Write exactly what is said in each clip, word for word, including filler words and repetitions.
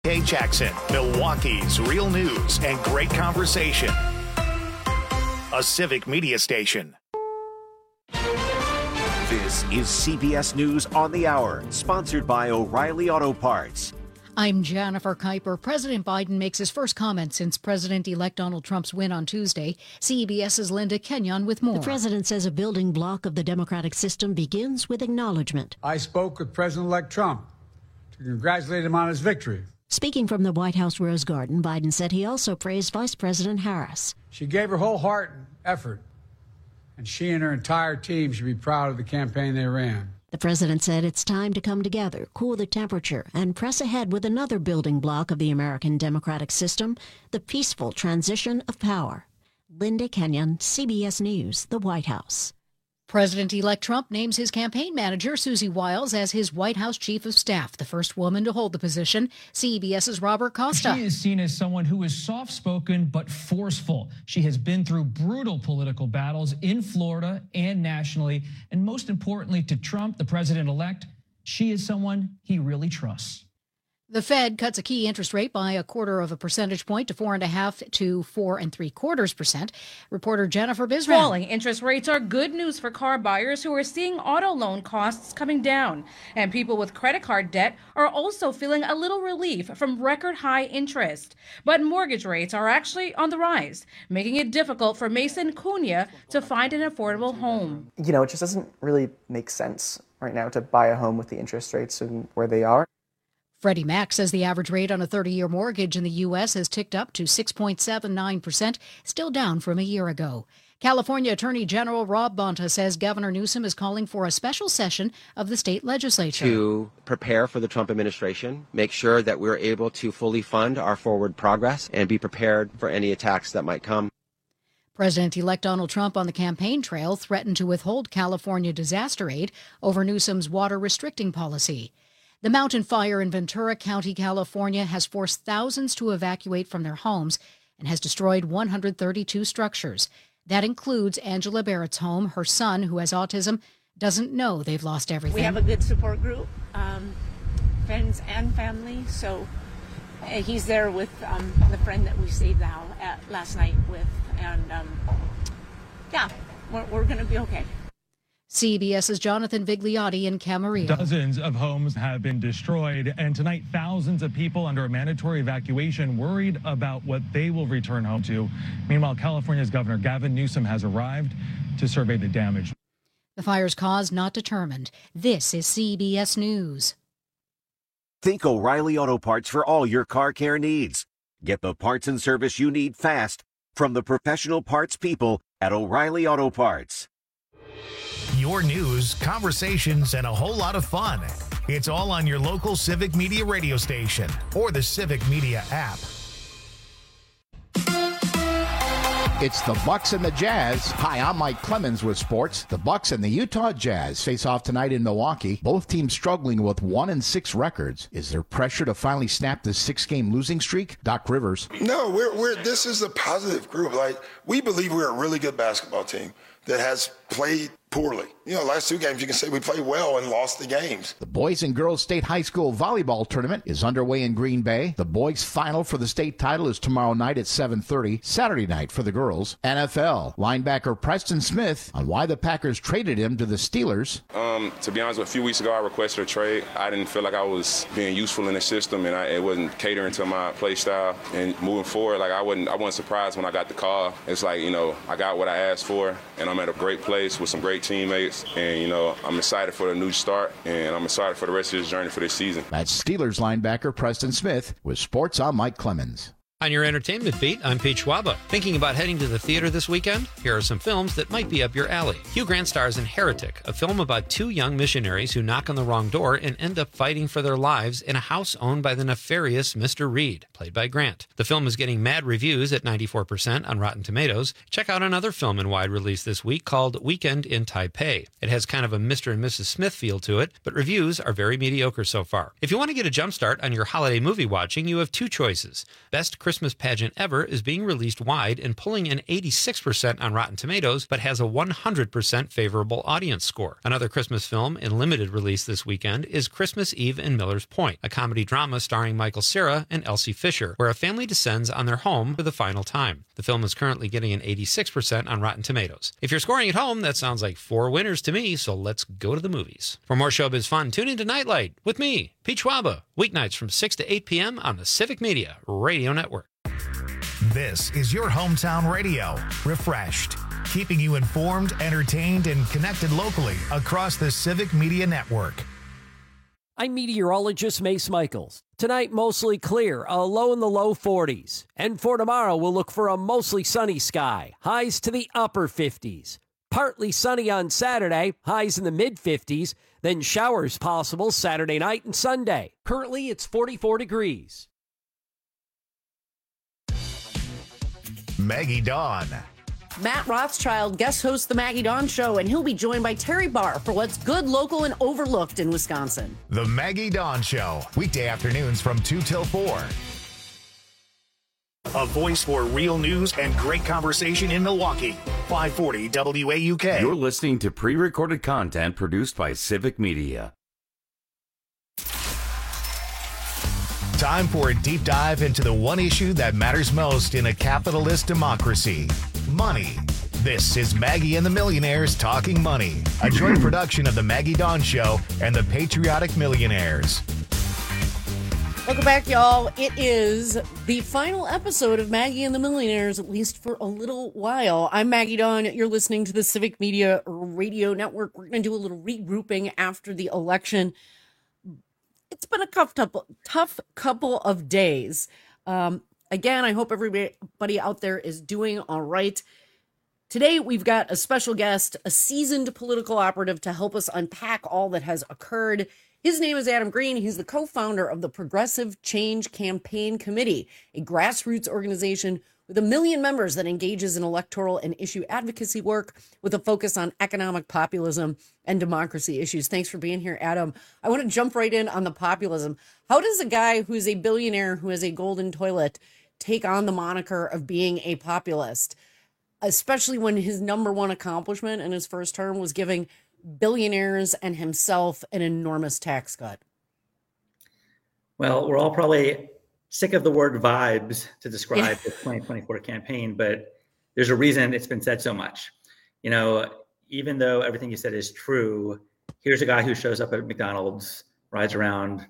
Kay Jackson, Milwaukee's real news and great conversation. A Civic Media station. This is C B S News on the Hour, sponsored by O'Reilly Auto Parts. I'm Jennifer Kuiper. President Biden makes his first comment since President-elect Donald Trump's win on Tuesday. CBS's Linda Kenyon with more. The president says a building block of the democratic system begins with acknowledgement. I spoke with President-elect Trump to congratulate him on his victory. Speaking from the White House Rose Garden, Biden said he also praised Vice President Harris. She gave her whole heart and effort, and she and her entire team should be proud of the campaign they ran. The president said it's time to come together, cool the temperature, and press ahead with another building block of the American democratic system, the peaceful transition of power. Linda Kenyon, C B S News, the White House. President-elect Trump names his campaign manager, Susie Wiles, as his White House chief of staff, the first woman to hold the position. CBS's Robert Costa. She is seen as someone who is soft-spoken but forceful. She has been through brutal political battles in Florida and nationally. And most importantly to Trump, the president-elect, she is someone he really trusts. The Fed cuts a key interest rate by a quarter of a percentage point to four and a half to four and three quarters percent. Reporter Jennifer Bisram. Falling interest rates are good news for car buyers who are seeing auto loan costs coming down. And people with credit card debt are also feeling a little relief from record high interest. But mortgage rates are actually on the rise, making it difficult for Mason Cunha to find an affordable home. You know, it just doesn't really make sense right now to buy a home with the interest rates and where they are. Freddie Mac says the average rate on a thirty-year mortgage in the U S has ticked up to six point seven nine percent, still down from a year ago. California Attorney General Rob Bonta says Governor Newsom is calling for a special session of the state legislature to prepare for the Trump administration, make sure that we're able to fully fund our forward progress and be prepared for any attacks that might come. President-elect Donald Trump on the campaign trail threatened to withhold California disaster aid over Newsom's water restricting policy. The mountain fire in Ventura County, California, has forced thousands to evacuate from their homes and has destroyed one hundred thirty-two structures. That includes Angela Barrett's home. Her son, who has autism, doesn't know they've lost everything. We have a good support group, um, friends and family. So uh, he's there with um, the friend that we stayed now at last night with. And um, yeah, we're, we're going to be okay. CBS's Jonathan Vigliotti in Camarillo. Dozens of homes have been destroyed, and tonight thousands of people under a mandatory evacuation worried about what they will return home to. Meanwhile, California's Governor Gavin Newsom has arrived to survey the damage. The fire's cause not determined. This is C B S News. Think O'Reilly Auto Parts for all your car care needs. Get the parts and service you need fast from the professional parts people at O'Reilly Auto Parts. Your news, conversations, and a whole lot of fun. It's all on your local Civic Media radio station or the Civic Media app. It's the Bucks and the Jazz. Hi, I'm Mike Clemens with sports. The Bucks and the Utah Jazz face off tonight in Milwaukee. Both teams struggling with one and six records. Is there pressure to finally snap this six-game losing streak? Doc Rivers. No, we're we're. This is a positive group. Like, we believe we're a really good basketball team that has played poorly. You know, last two games you can say we played well and lost the games. The Boys and Girls State High School Volleyball Tournament is underway in Green Bay. The boys' final for the state title is tomorrow night at seven thirty, Saturday night for the girls. N F L linebacker Preston Smith on why the Packers traded him to the Steelers. Um, to be honest, a few weeks ago I requested a trade. I didn't feel like I was being useful in the system, and I, it wasn't catering to my play style. And moving forward, like I wasn't, I wasn't surprised when I got the call. It's like, you know, I got what I asked for, and I'm at a great place with some great teammates. And, you know, I'm excited for the new start, and I'm excited for the rest of this journey for this season. That's Steelers linebacker Preston Smith with Sports. I'm Mike Clemens. On your entertainment beat, I'm Pete Schwaba. Thinking about heading to the theater this weekend? Here are some films that might be up your alley. Hugh Grant stars in Heretic, a film about two young missionaries who knock on the wrong door and end up fighting for their lives in a house owned by the nefarious Mister Reed, played by Grant. The film is getting mad reviews at ninety-four percent on Rotten Tomatoes. Check out another film in wide release this week called Weekend in Taipei. It has kind of a Mister and Missus Smith feel to it, but reviews are very mediocre so far. If you want to get a jump start on your holiday movie watching, you have two choices. Best Christmas Christmas pageant ever is being released wide and pulling in eighty-six percent on Rotten Tomatoes, but has a one hundred percent favorable audience score. Another Christmas film in limited release this weekend is Christmas Eve in Miller's Point, a comedy drama starring Michael Cera and Elsie Fisher, where a family descends on their home for the final time. The film is currently getting an eighty-six percent on Rotten Tomatoes. If you're scoring at home, that sounds like four winners to me, so let's go to the movies. For more showbiz fun, tune into Nightlight with me, Pete Schwaba, weeknights from six to eight p.m. on the Civic Media Radio Network. This is your hometown radio, refreshed, keeping you informed, entertained, and connected locally across the Civic Media Network. I'm meteorologist Mace Michaels. Tonight, mostly clear, a low in the low forties. And for tomorrow, we'll look for a mostly sunny sky, highs to the upper fifties. Partly sunny on Saturday, highs in the mid-fifties. Then showers possible Saturday night and Sunday. Currently, it's forty-four degrees. Maggie Dawn. Matt Rothschild guest hosts the Maggie Dawn Show, and he'll be joined by Terry Barr for what's good, local, and overlooked in Wisconsin. The Maggie Dawn Show, weekday afternoons from two till four. A voice for real news and great conversation in Milwaukee. five forty W A U K. You're listening to pre-recorded content produced by Civic Media. Time for a deep dive into the one issue that matters most in a capitalist democracy: money. This is Maggie and the Millionaires Talking Money, a joint production of the Maggie Dawn Show and the Patriotic Millionaires. Welcome back, y'all. It is the final episode of Maggie and the Millionaires, at least for a little while. I'm Maggie Dawn. You're listening to the Civic Media Radio Network. We're going to do a little regrouping after the election. It's been a tough, tough, tough couple of days. Um, again, I hope everybody out there is doing all right. Today, we've got a special guest, a seasoned political operative to help us unpack all that has occurred. His name is Adam Green. He's the co-founder of the Progressive Change Campaign Committee, a grassroots organization with a million members that engages in electoral and issue advocacy work with a focus on economic populism and democracy issues. Thanks for being here, Adam. I want to jump right in on the populism. How does a guy who's a billionaire who has a golden toilet take on the moniker of being a populist, especially when his number one accomplishment in his first term was giving billionaires and himself an enormous tax cut? Well, we're all probably sick of the word vibes to describe the twenty twenty-four campaign, but there's a reason it's been said so much. You know, even though everything you said is true, here's a guy who shows up at McDonald's, rides around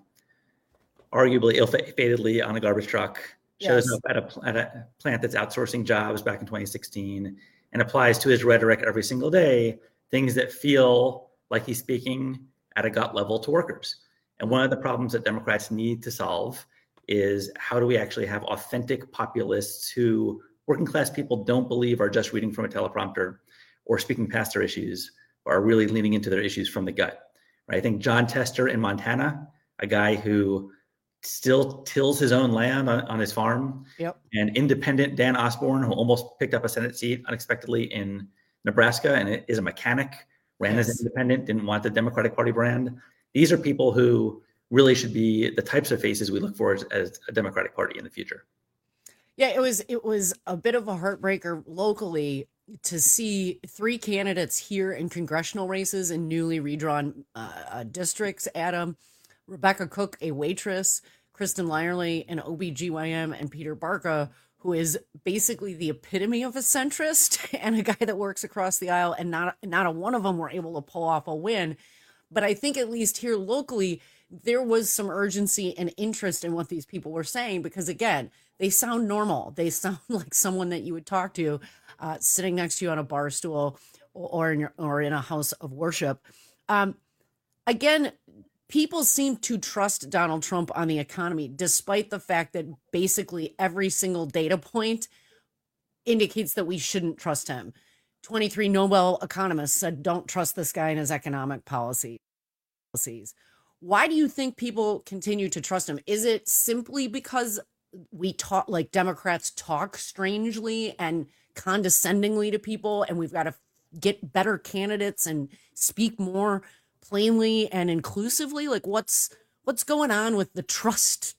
arguably ill-fatedly on a garbage truck, shows yes. up at a, at a plant that's outsourcing jobs back in twenty sixteen, and applies to his rhetoric every single day things that feel like he's speaking at a gut level to workers. And one of the problems that Democrats need to solve is how do we actually have authentic populists who working class people don't believe are just reading from a teleprompter or speaking past their issues, but are really leaning into their issues from the gut. Right? I think John Tester in Montana, a guy who still tills his own land on, on his farm, yep. and independent Dan Osborne, who almost picked up a Senate seat unexpectedly in Nebraska and is a mechanic, ran yes. as an independent, didn't want the Democratic Party brand. These are people who really should be the types of faces we look for as, as a Democratic Party in the future. Yeah, it was it was a bit of a heartbreaker locally to see three candidates here in congressional races in newly redrawn uh, uh, districts. Adam, Rebecca Cook, a waitress, Kristen Lyerly, an O B G Y N, and Peter Barca, who is basically the epitome of a centrist and a guy that works across the aisle, and not, not a one of them were able to pull off a win. But I think at least here locally, there was some urgency and interest in what these people were saying, because again, they sound normal. They sound like someone that you would talk to uh, sitting next to you on a bar stool or in your, or in a house of worship. Um, again, people seem to trust Donald Trump on the economy, despite the fact that basically every single data point indicates that we shouldn't trust him. twenty-three Nobel economists said, don't trust this guy and his economic policy. policies. Why do you think people continue to trust him? Is it simply because we talk, like Democrats talk strangely and condescendingly to people, and we've got to get better candidates and speak more plainly and inclusively? Like what's what's going on with the trust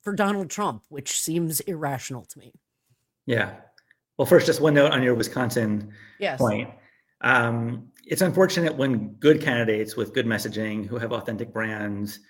for Donald Trump, which seems irrational to me. Yeah. Well, first, just one note on your Wisconsin yes. point. Um, it's unfortunate when good candidates with good messaging who have authentic brands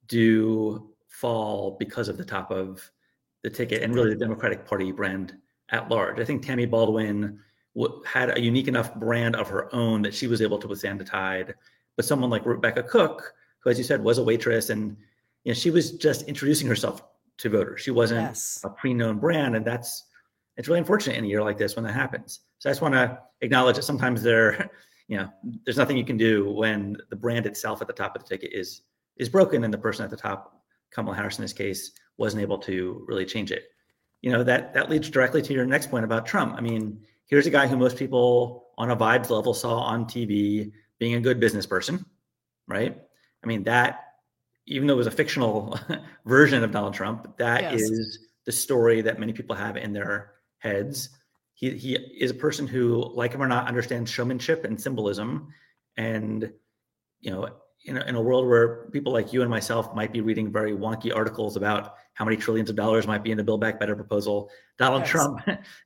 do fall because of the top of the ticket and really the Democratic Party brand at large. I think Tammy Baldwin w- had a unique enough brand of her own that she was able to withstand the tide. But someone like Rebecca Cook, who, as you said, was a waitress, and you know, she was just introducing herself to voters. She wasn't yes. a pre-known brand, and that's it's really unfortunate in a year like this when that happens. So I just want to acknowledge that sometimes there, you know, there's nothing you can do when the brand itself at the top of the ticket is is broken, and the person at the top, Kamala Harris in this case, wasn't able to really change it. You know, that that leads directly to your next point about Trump. I mean, here's a guy who most people on a vibes level saw on T V being a good business person, right? I mean, that, even though it was a fictional version of Donald Trump, that yes. is the story that many people have in their heads. He he is a person who, like him or not, understands showmanship and symbolism. And, you know, in a, in a world where people like you and myself might be reading very wonky articles about how many trillions of dollars might be in the Build Back Better proposal, Donald yes. Trump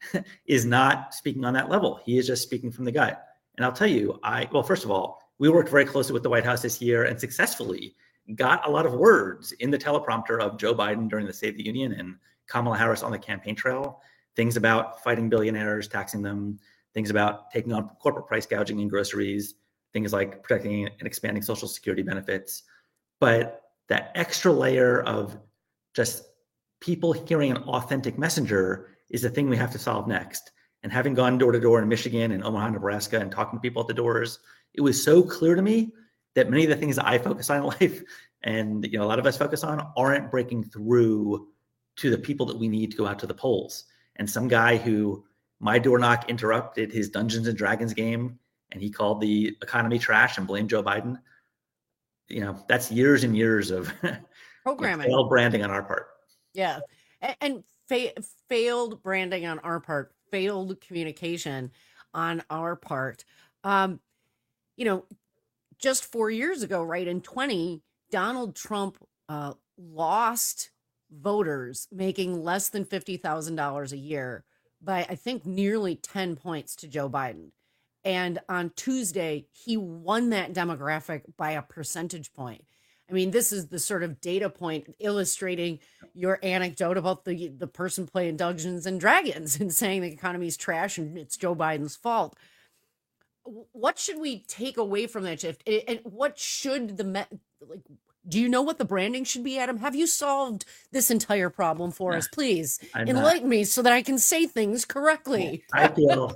is not speaking on that level. He is just speaking from the gut. And I'll tell you, I, well, first of all, we worked very closely with the White House this year and successfully got a lot of words in the teleprompter of Joe Biden during the State of the Union and Kamala Harris on the campaign trail. Things about fighting billionaires, taxing them, things about taking on corporate price gouging in groceries, things like protecting and expanding Social Security benefits. But that extra layer of just people hearing an authentic messenger is the thing we have to solve next. And having gone door to door in Michigan and Omaha, Nebraska, and talking to people at the doors, it was so clear to me that many of the things that I focus on in life, and you know, a lot of us focus on, aren't breaking through to the people that we need to go out to the polls. And some guy who my door knock interrupted his Dungeons and Dragons game, and he called the economy trash and blamed Joe Biden. You know, that's years and years of programming, failed branding on our part. Yeah, and, and fa- failed branding on our part, failed communication on our part. Um, you know, just four years ago, right, in twenty, Donald Trump uh, lost voters making less than fifty thousand dollars a year by, I think, nearly ten points to Joe Biden. And on Tuesday, he won that demographic by a percentage point. I mean, this is the sort of data point illustrating your anecdote about the, the person playing Dungeons and Dragons and saying the economy is trash and it's Joe Biden's fault. What should we take away from that shift? And what should the, me- like, do you know what the branding should be, Adam? Have you solved this entire problem for us? Please I'm enlighten not. me so that I can say things correctly. I feel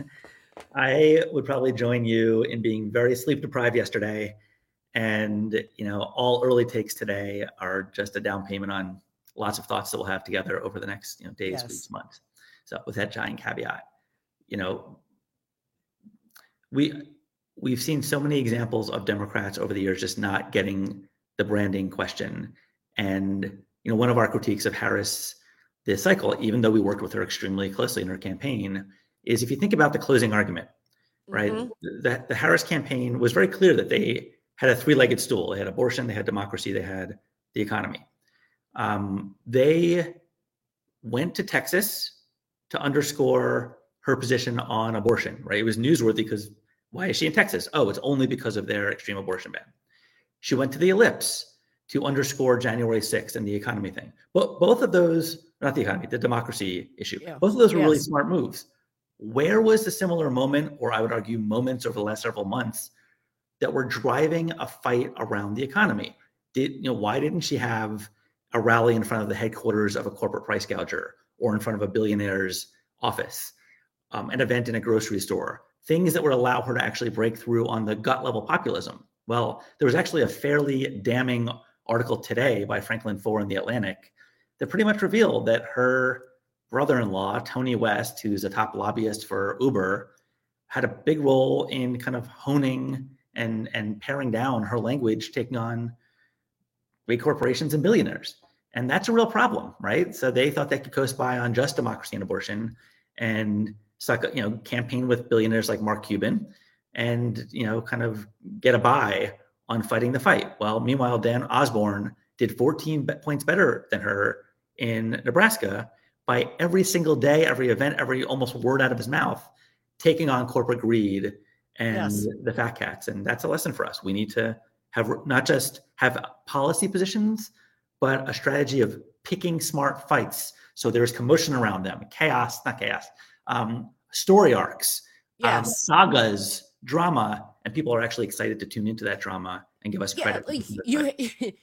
I would probably join you in being very sleep deprived yesterday. And, you know, all early takes today are just a down payment on lots of thoughts that we'll have together over the next, you know, days, yes. weeks, months. So with that giant caveat, you know, we, we've seen so many examples of Democrats over the years just not getting the branding question. And, you know, one of our critiques of Harris this cycle, even though we worked with her extremely closely in her campaign, is if you think about the closing argument, right? Mm-hmm. The, the Harris campaign was very clear that they had a three-legged stool. They had abortion, they had democracy, they had the economy. Um, they went to Texas to underscore her position on abortion, right? It was newsworthy because why is she in Texas? Oh, it's only because of their extreme abortion ban. She went to the Ellipse to underscore January sixth and the economy thing. But both of those, not the economy, the democracy issue, yeah. both of those were yes. really smart moves. Where was the similar moment, or I would argue moments over the last several months, that were driving a fight around the economy? Did, you know, why didn't she have a rally in front of the headquarters of a corporate price gouger or in front of a billionaire's office, um, an event in a grocery store, things that would allow her to actually break through on the gut level populism? Well, there was actually a fairly damning article today by Franklin Foer in The Atlantic that pretty much revealed that her brother-in-law, Tony West, who's a top lobbyist for Uber, had a big role in kind of honing and, and paring down her language, taking on big corporations and billionaires. And that's a real problem, right? So they thought they could coast by on just democracy and abortion and suck, you know, campaign with billionaires like Mark Cuban and, you know, kind of get a buy on fighting the fight. Well, meanwhile, Dan Osborne did fourteen points better than her in Nebraska by every single day, every event, every almost word out of his mouth, taking on corporate greed and yes. the fat cats. And that's a lesson for us. We need to have not just have policy positions, but a strategy of picking smart fights. So there's commotion around them, chaos, not chaos, um, story arcs, yes. um, sagas, drama, and people are actually excited to tune into that drama and give us yeah, credit. Like you,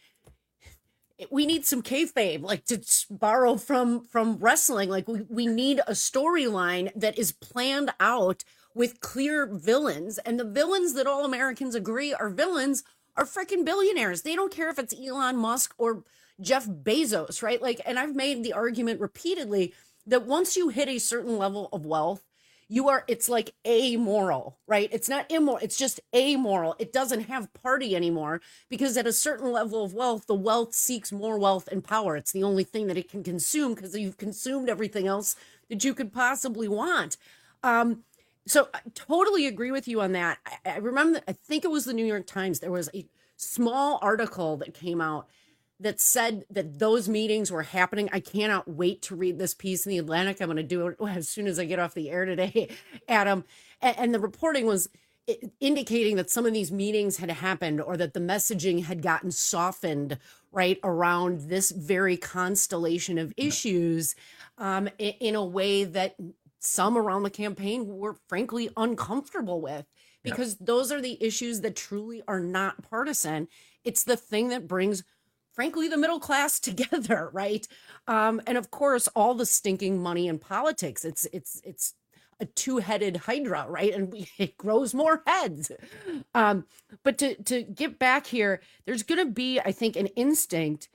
we need some kayfabe, like to borrow from from wrestling. Like we, we need a storyline that is planned out with clear villains, and the villains that all Americans agree are villains are freaking billionaires. They don't care if it's Elon Musk or Jeff Bezos, right? Like, and I've made the argument repeatedly that once you hit a certain level of wealth, you are, it's like amoral, right? It's not immoral, it's just amoral. It doesn't have party anymore because at a certain level of wealth, the wealth seeks more wealth and power. It's the only thing that it can consume because you've consumed everything else that you could possibly want. Um, so I totally agree with you on that. I, I remember, I think it was the New York Times, there was a small article that came out that said that those meetings were happening. I cannot wait to read this piece in the Atlantic. I'm going to do it as soon as I get off the air today, Adam. And, and the reporting was indicating that some of these meetings had happened or that the messaging had gotten softened right around this very constellation of issues um, in, in a way that some around the campaign were frankly uncomfortable with, because yeah. those are the issues that truly are not partisan. It's the thing that brings frankly, the middle class together, right? Um, and of course, all the stinking money in politics. It's it's it's a two-headed hydra, right? And we, it grows more heads. Um, but to to get back here, there's going to be, I think, an instinct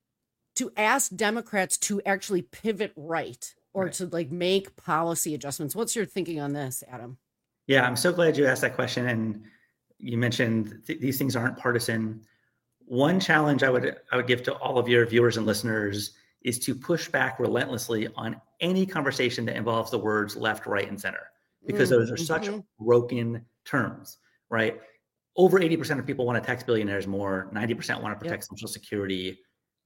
to ask Democrats to actually pivot right or right. to like make policy adjustments. What's your thinking on this, Adam? Yeah, I'm so glad you asked that question. And you mentioned th- these things aren't partisan. One challenge I would I would give to all of your viewers and listeners is to push back relentlessly on any conversation that involves the words left, right, and center, because mm-hmm. those are such broken terms, right? Over eighty percent of people want to tax billionaires more. ninety percent want to protect yep. Social Security.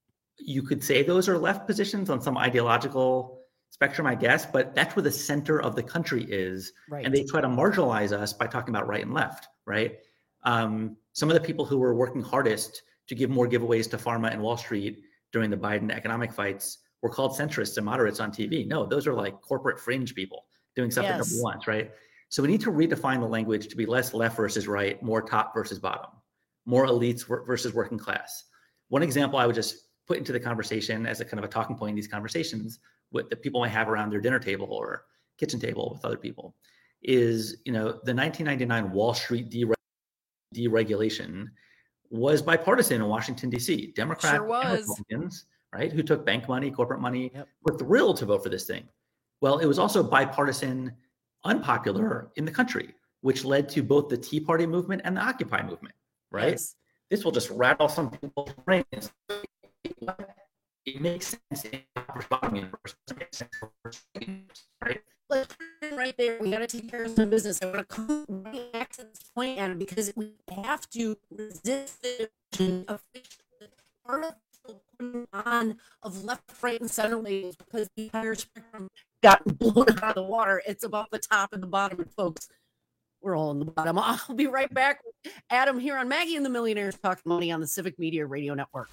You could say those are left positions on some ideological spectrum, I guess, but that's where the center of the country is. Right. And they try to marginalize us by talking about right and left, right? Um, some of the people who were working hardest to give more giveaways to pharma and Wall Street during the Biden economic fights were called centrists and moderates on T V. No, those are like corporate fringe people doing stuff yes. that nobody wants, right? So we need to redefine the language to be less left versus right, more top versus bottom, more elites versus working class. One example I would just put into the conversation as a kind of a talking point in these conversations with that people might have around their dinner table or kitchen table with other people is, you know, the nineteen ninety-nine Wall Street dere- deregulation was bipartisan in Washington, D C. Democrats sure was. and Republicans, right, who took bank money, corporate money, yep. were thrilled to vote for this thing. Well, it was also bipartisan, unpopular in the country, which led to both the Tea Party movement and the Occupy movement, right? Yes. This will just rattle some people's brains. It makes sense in the universe. It makes sense right? Let's right there. We got to take care of some business. I want to come right back to this point, Adam, because we have to resist the of part of the putting on of left, right, and center waves because the entire spectrum got blown out of the water. It's about the top and the bottom, and folks, we're all in the bottom. I'll be right back with Adam here on Maggie and the Millionaires Talk Money on the Civic Media Radio Network.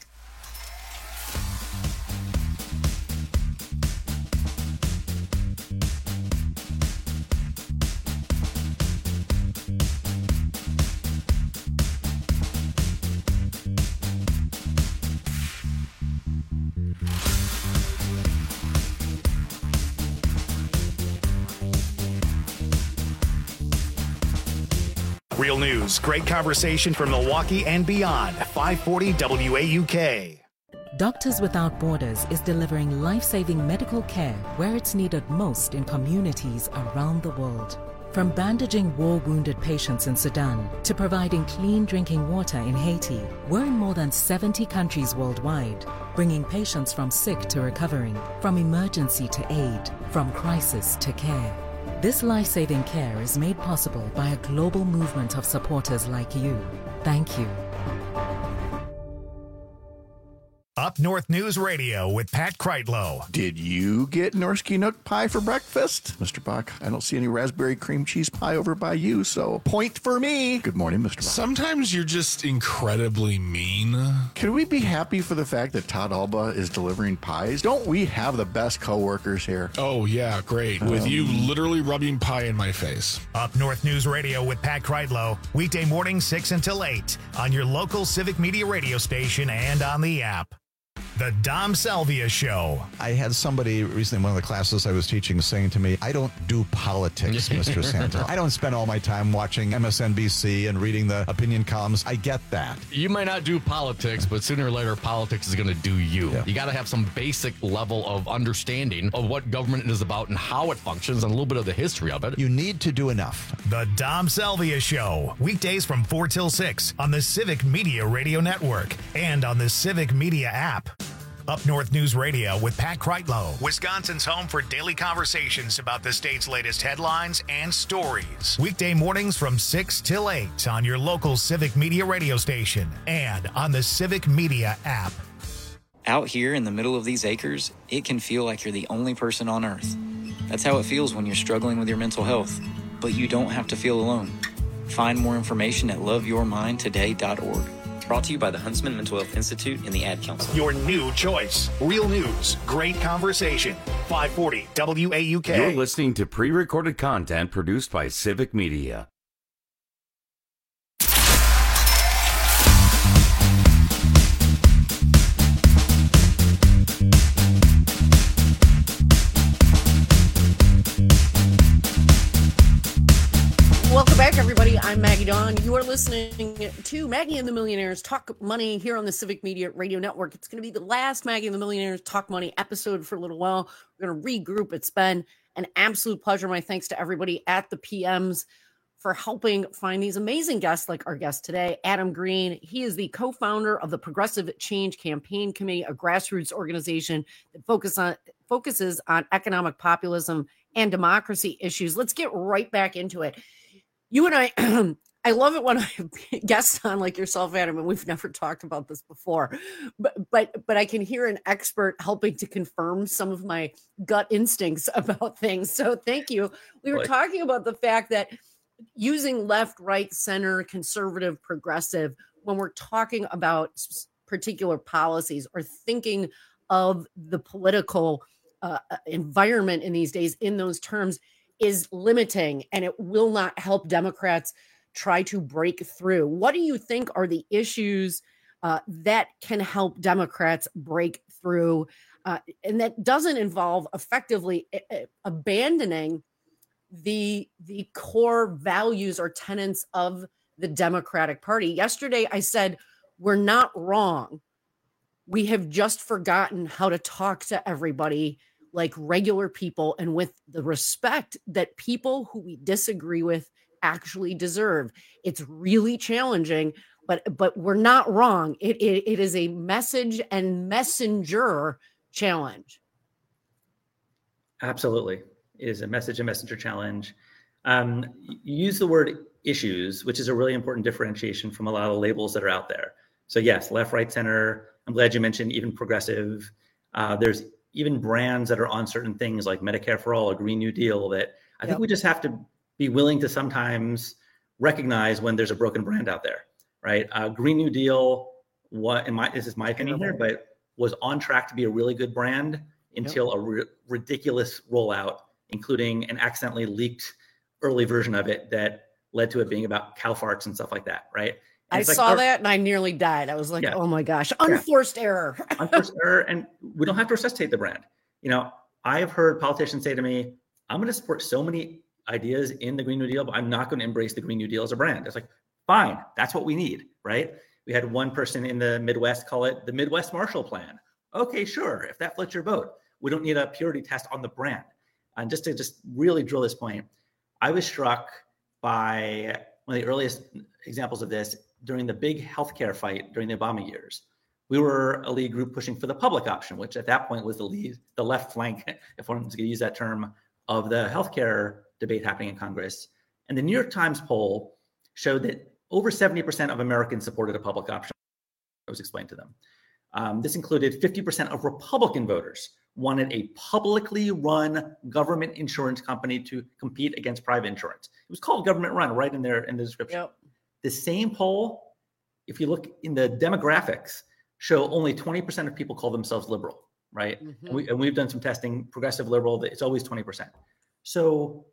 Real news, great conversation from Milwaukee and beyond. five forty W A U K. Doctors Without Borders is delivering life-saving medical care where it's needed most in communities around the world. From bandaging war-wounded patients in Sudan to providing clean drinking water in Haiti, we're in more than seventy countries worldwide, bringing patients from sick to recovering, from emergency to aid, from crisis to care. This life-saving care is made possible by a global movement of supporters like you. Thank you. Up Up North News Radio with Pat Kreitlow. Did you get Norsky Nook pie for breakfast? Mister Bach, I don't see any raspberry cream cheese pie over by you, so point for me. Good morning, Mister Bach. Sometimes you're just incredibly mean. Can we be happy for the fact that Todd Alba is delivering pies? Don't we have the best coworkers here? Oh, yeah, great. With um, you literally rubbing pie in my face. Up North News Radio with Pat Kreitlow. Weekday morning, six until eight on your local Civic Media radio station and on the app. The Dom Salvia Show. I had somebody recently in one of the classes I was teaching saying to me, I don't do politics, Mister Santa. I don't spend all my time watching M S N B C and reading the opinion columns. I get that. You might not do politics, but sooner or later, politics is going to do you. Yeah. You got to have some basic level of understanding of what government is about and how it functions and a little bit of the history of it. You need to do enough. The Dom Salvia Show. Weekdays from four till six on the Civic Media Radio Network and on the Civic Media app. Up North News Radio with Pat Kreitlow, Wisconsin's home for daily conversations about the state's latest headlines and stories. Weekday mornings from six till eight on your local Civic Media radio station and on the Civic Media app. Out here in the middle of these acres, it can feel like you're the only person on Earth. That's how it feels when you're struggling with your mental health. But you don't have to feel alone. Find more information at love your mind today dot org. Brought to you by the Huntsman Mental Health Institute and the Ad Council. Your new choice. Real news. Great conversation. five forty W A U K. You're listening to pre-recorded content produced by Civic Media. Welcome back, everybody. I'm Maggie Dawn. You are listening to Maggie and the Millionaires Talk Money here on the Civic Media Radio Network. It's going to be the last Maggie and the Millionaires Talk Money episode for a little while. We're going to regroup. It's been an absolute pleasure. My thanks to everybody at the P Ms for helping find these amazing guests like our guest today, Adam Green. He is the co-founder of the Progressive Change Campaign Committee, a grassroots organization that focus on, focuses on economic populism and democracy issues. Let's get right back into it. You and I, I love it when I have guests on like yourself, Adam, and we've never talked about this before, but but but I can hear an expert helping to confirm some of my gut instincts about things. So thank you. We were talking about the fact that using left, right, center, conservative, progressive, when we're talking about particular policies or thinking of the political uh, environment in these days in those terms, is limiting, and it will not help Democrats try to break through. What do you think are the issues uh, that can help Democrats break through, uh, and that doesn't involve effectively uh, abandoning the the core values or tenets of the Democratic Party? Yesterday, I said, we're not wrong. We have just forgotten how to talk to everybody like regular people and with the respect that people who we disagree with actually deserve. It's really challenging, but but we're not wrong. It, it, it is a message and messenger challenge. Absolutely. It is a message and messenger challenge. Um, you use the word issues, which is a really important differentiation from a lot of the labels that are out there. So yes, left, right, center. I'm glad you mentioned even progressive. Uh, there's even brands that are on certain things like Medicare for All, a Green New Deal, that I yep. think we just have to be willing to sometimes recognize when there's a broken brand out there, right? Uh, Green New Deal, what in my this is my opinion here, but was on track to be a really good brand until yep. a r- ridiculous rollout, including an accidentally leaked early version of it that led to it being about cow farts and stuff like that, right? I like, saw that and I nearly died. I was like, yeah. oh my gosh, unforced yeah. error. Unforced error. And we don't have to resuscitate the brand. You know, I've heard politicians say to me, I'm going to support so many ideas in the Green New Deal, but I'm not going to embrace the Green New Deal as a brand. It's like, fine, that's what we need, right? We had one person in the Midwest call it the Midwest Marshall Plan. Okay, sure. If that floats your boat, we don't need a purity test on the brand. And just to just really drill this point, I was struck by one of the earliest examples of this during the big healthcare fight during the Obama years. We were a lead group pushing for the public option, which at that point was the lead, the left flank, if one was going to use that term, of the healthcare debate happening in Congress. And the New York Times poll showed that over seventy percent of Americans supported a public option. It was explained to them. Um, this included fifty percent of Republican voters wanted a publicly run government insurance company to compete against private insurance. It was called government run right in there in the description. Yep. The same poll, if you look in the demographics, show only twenty percent of people call themselves liberal, right? Mm-hmm. And, we, and we've done some testing, progressive liberal, it's always twenty percent. So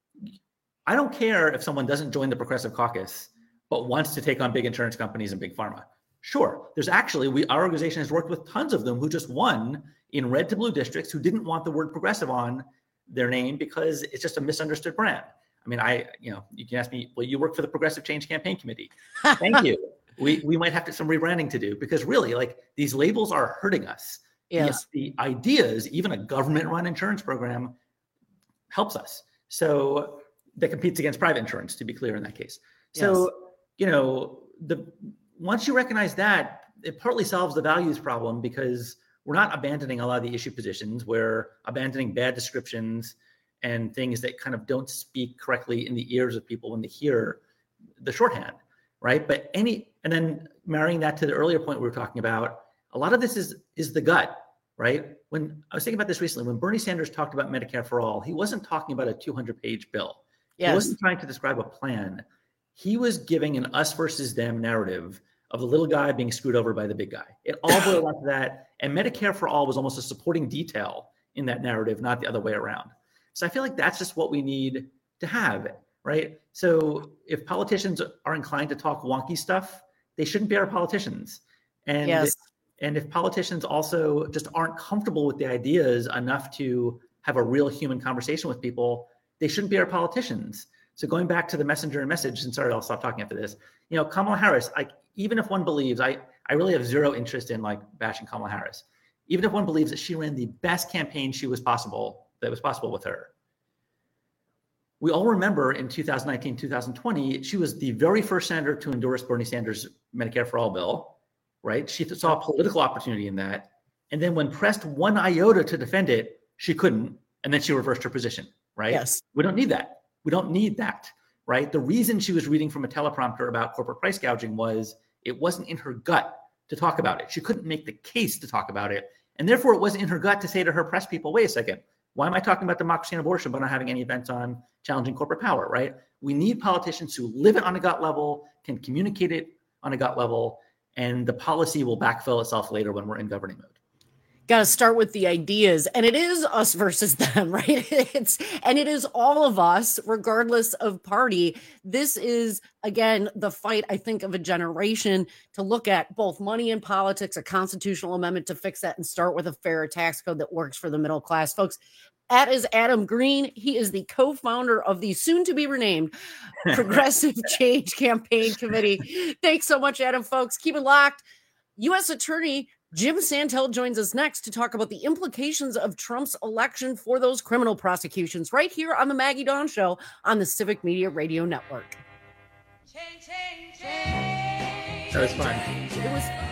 I don't care if someone doesn't join the Progressive Caucus, but wants to take on big insurance companies and big pharma. Sure, there's actually, we our organization has worked with tons of them who just won in red to blue districts who didn't want the word progressive on their name because it's just a misunderstood brand. I mean, I, you know, you can ask me, well, you work for the Progressive Change Campaign Committee. Thank you. We we might have to, some rebranding to do because really, like, these labels are hurting us. Yes. The, the ideas, even a government-run insurance program, helps us. So that competes against private insurance, to be clear in that case. So, yes. you know, the once you recognize that, it partly solves the values problem because we're not abandoning a lot of the issue positions. We're abandoning bad descriptions and things that kind of don't speak correctly in the ears of people when they hear the shorthand, right? But any, and then marrying that to the earlier point we were talking about, a lot of this is is the gut, right? When I was thinking about this recently, when Bernie Sanders talked about Medicare for All, he wasn't talking about a two hundred page bill. Yes. He wasn't trying to describe a plan. He was giving an us versus them narrative of the little guy being screwed over by the big guy. It all boiled down to that. And Medicare for All was almost a supporting detail in that narrative, not the other way around. So I feel like that's just what we need to have, right? So if politicians are inclined to talk wonky stuff, they shouldn't be our politicians. And, yes. and if politicians also just aren't comfortable with the ideas enough to have a real human conversation with people, they shouldn't be our politicians. So going back to the messenger and message, and sorry, I'll stop talking after this. You know, Kamala Harris, like, even if one believes, I, I really have zero interest in like bashing Kamala Harris. Even if one believes that she ran the best campaign she was possible, that was possible with her. We all remember in two thousand nineteen, two thousand twenty, she was the very first senator to endorse Bernie Sanders' Medicare for All bill, right? She saw a political opportunity in that. And then when pressed one iota to defend it, she couldn't. And then she reversed her position, right? Yes. We don't need that. We don't need that, right? The reason she was reading from a teleprompter about corporate price gouging was it wasn't in her gut to talk about it. She couldn't make the case to talk about it. And therefore, it wasn't in her gut to say to her press people, wait a second, why am I talking about democracy and abortion but not having any events on challenging corporate power, right? We need politicians who live it on a gut level, can communicate it on a gut level, and the policy will backfill itself later when we're in governing mode. Got to start with the ideas, and it is us versus them, right? It's and it is all of us, regardless of party. This is, again, the fight, I think, of a generation to look at both money and politics, a constitutional amendment to fix that, and start with a fairer tax code that works for the middle class. Folks, that is Adam Green. He is the co-founder of the soon-to-be renamed Progressive Change Campaign Committee. Thanks so much, Adam, folks. Keep it locked. U S Attorney Jim Santel joins us next to talk about the implications of Trump's election for those criminal prosecutions right here on the Maggie Dawn Show on the Civic Media Radio Network. That was fun. It was fun.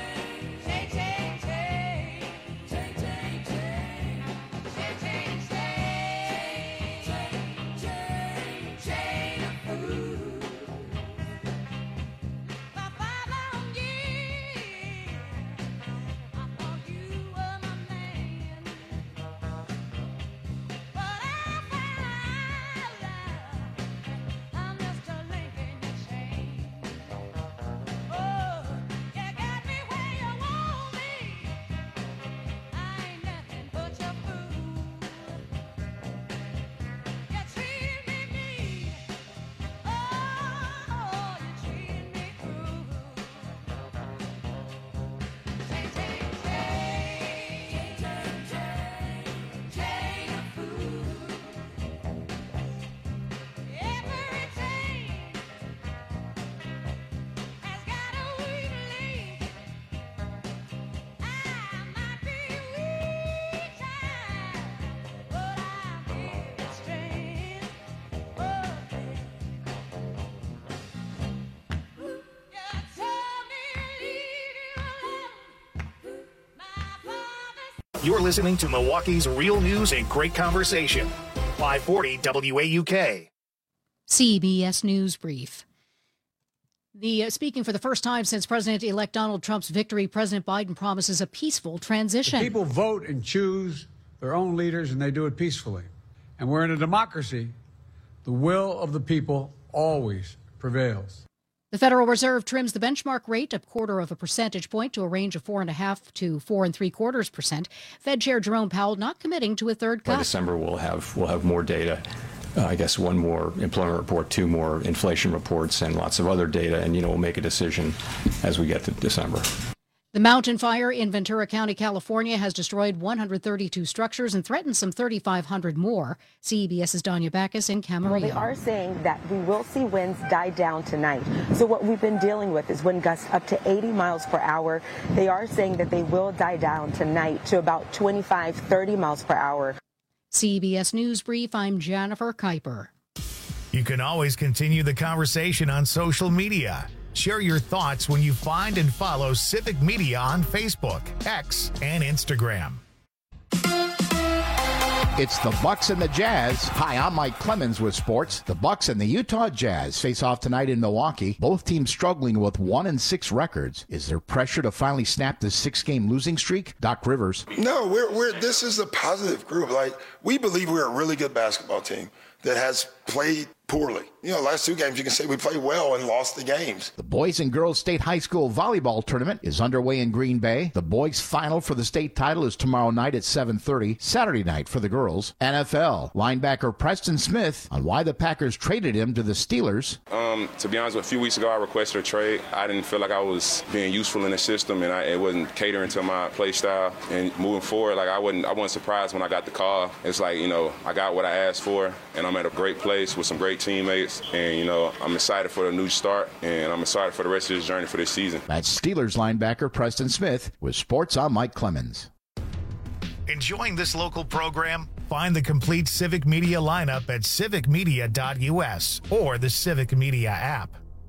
You're listening to Milwaukee's Real News and Great Conversation. five forty W A U K. C B S News Brief. The uh, speaking for the first time since President-elect Donald Trump's victory, President Biden promises a peaceful transition. The people vote and choose their own leaders, and they do it peacefully. And we're in a democracy. The will of the people always prevails. The Federal Reserve trims the benchmark rate a quarter of a percentage point to a range of four and a half to four and three quarters percent. Fed Chair Jerome Powell not committing to a third cut. By December, we'll have we'll have more data. Uh, I guess one more employment report, two more inflation reports, and lots of other data. And you know, we'll make a decision as we get to December. The mountain fire in Ventura County, California, has destroyed one hundred thirty-two structures and threatened some thirty-five hundred more. C B S's Danya Backus in Camarillo. Well, they are saying that we will see winds die down tonight. So what we've been dealing with is wind gusts up to eighty miles per hour. They are saying that they will die down tonight to about twenty-five, thirty miles per hour. C B S News Brief, I'm Jennifer Kuiper. You can always continue the conversation on social media. Share your thoughts when you find and follow Civic Media on Facebook, X, and Instagram. It's the Bucks and the Jazz. Hi, I'm Mike Clemens with sports. The Bucks and the Utah Jazz face off tonight in Milwaukee. Both teams struggling with one and six records. Is there pressure to finally snap this six-game losing streak? Doc Rivers. No, we're we're this is a positive group. Like, we believe we're a really good basketball team that has played poorly. You know, last two games you can say we played well and lost the games. The Boys and Girls State High School Volleyball Tournament is underway in Green Bay. The boys' final for the state title is tomorrow night at seven thirty, Saturday night for the girls. N F L linebacker Preston Smith on why the Packers traded him to the Steelers. Um, to be honest, a few weeks ago I requested a trade. I didn't feel like I was being useful in the system, and I, it wasn't catering to my play style. And moving forward, like I wasn't, I wasn't surprised when I got the call. It's like, you know, I got what I asked for, and I'm at a great place with some great teammates. And, you know, I'm excited for the new start, and I'm excited for the rest of this journey for this season. That's Steelers linebacker Preston Smith with Sports. I'm Mike Clemens. Enjoying this local program? Find the complete Civic Media lineup at civic media dot u s or the Civic Media app.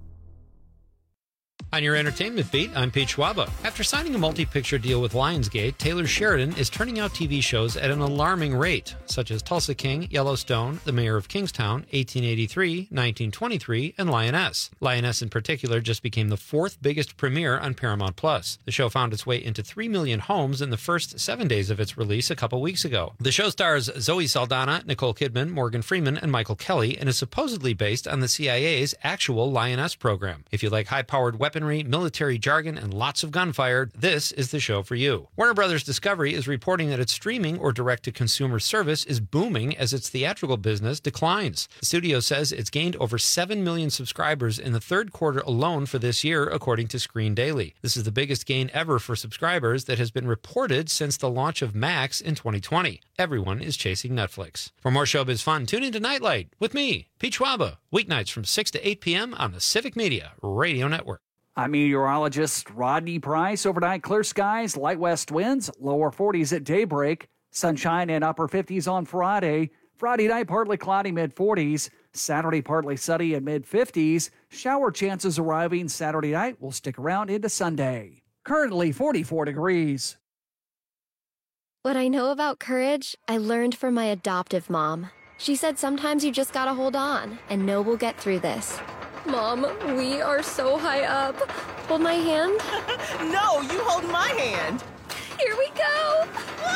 On your entertainment beat, I'm Pete Schwaba. After signing a multi-picture deal with Lionsgate, Taylor Sheridan is turning out T V shows at an alarming rate, such as Tulsa King, Yellowstone, The Mayor of Kingstown, eighteen eighty-three, nineteen twenty-three, and Lioness. Lioness in particular just became the fourth biggest premiere on Paramount Plus. The show found its way into three million homes in the first seven days of its release a couple weeks ago. The show stars Zoe Saldana, Nicole Kidman, Morgan Freeman, and Michael Kelly, and is supposedly based on the C I A's actual Lioness program. If you like high-powered weaponry, military jargon, and lots of gunfire, this is the show for you. Warner Brothers Discovery is reporting that its streaming or direct-to-consumer service is booming as its theatrical business declines. The studio says it's gained over seven million subscribers in the third quarter alone for this year, according to Screen Daily. This is the biggest gain ever for subscribers that has been reported since the launch of Max in twenty twenty. Everyone is chasing Netflix. For more showbiz fun, tune into Nightlight with me, Pete Schwaba, weeknights from six to eight p.m. on the Civic Media Radio Network. I'm meteorologist Rodney Price. Overnight, clear skies, light west winds, lower forties at daybreak, sunshine and upper fifties on Friday. Friday night, partly cloudy, mid forties. Saturday, partly sunny and mid fifties. Shower chances arriving Saturday night will stick around into Sunday. Currently forty-four degrees. What I know about courage, I learned from my adoptive mom. She said sometimes you just gotta hold on and know we'll get through this. Mom, we are so high up. Hold my hand. No, you hold my hand. Here we go.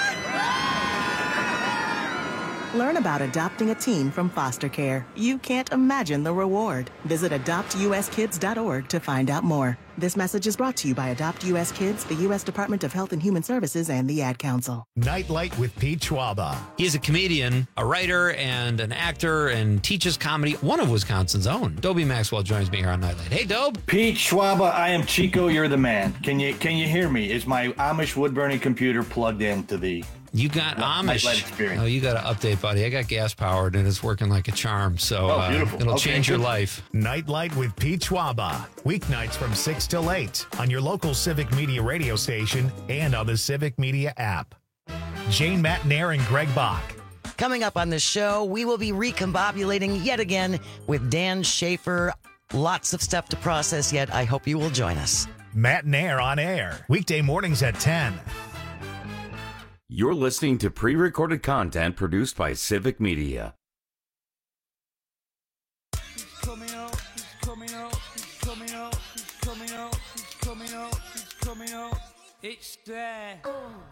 Learn about adopting a teen from foster care. You can't imagine the reward. Visit adopt u s kids dot org to find out more. This message is brought to you by Adopt U S Kids, the U S Department of Health and Human Services, and the Ad Council. Nightlight with Pete Schwaba. He is a comedian, a writer, and an actor, and teaches comedy. One of Wisconsin's own. Dobie Maxwell joins me here on Nightlight. Hey, Dobe. Pete Schwaba, I am Chico. You're the man. Can you can you hear me? Is my Amish wood burning computer plugged into the? You got Amish. Oh, you got to update, buddy. I got gas powered and it's working like a charm. So oh, uh, it'll okay, change good. your life. Nightlight with Pete Schwaba. Weeknights from six till eight on your local Civic Media radio station and on the Civic Media app. Jane Matnair and Greg Bach. Coming up on the show, we will be recombobulating yet again with Dan Schaefer. Lots of stuff to process yet. I hope you will join us. Matnair on air. Weekday mornings at ten. You're listening to pre-recorded content produced by Civic Media. He's coming out, he's coming out, he's coming out. It's there.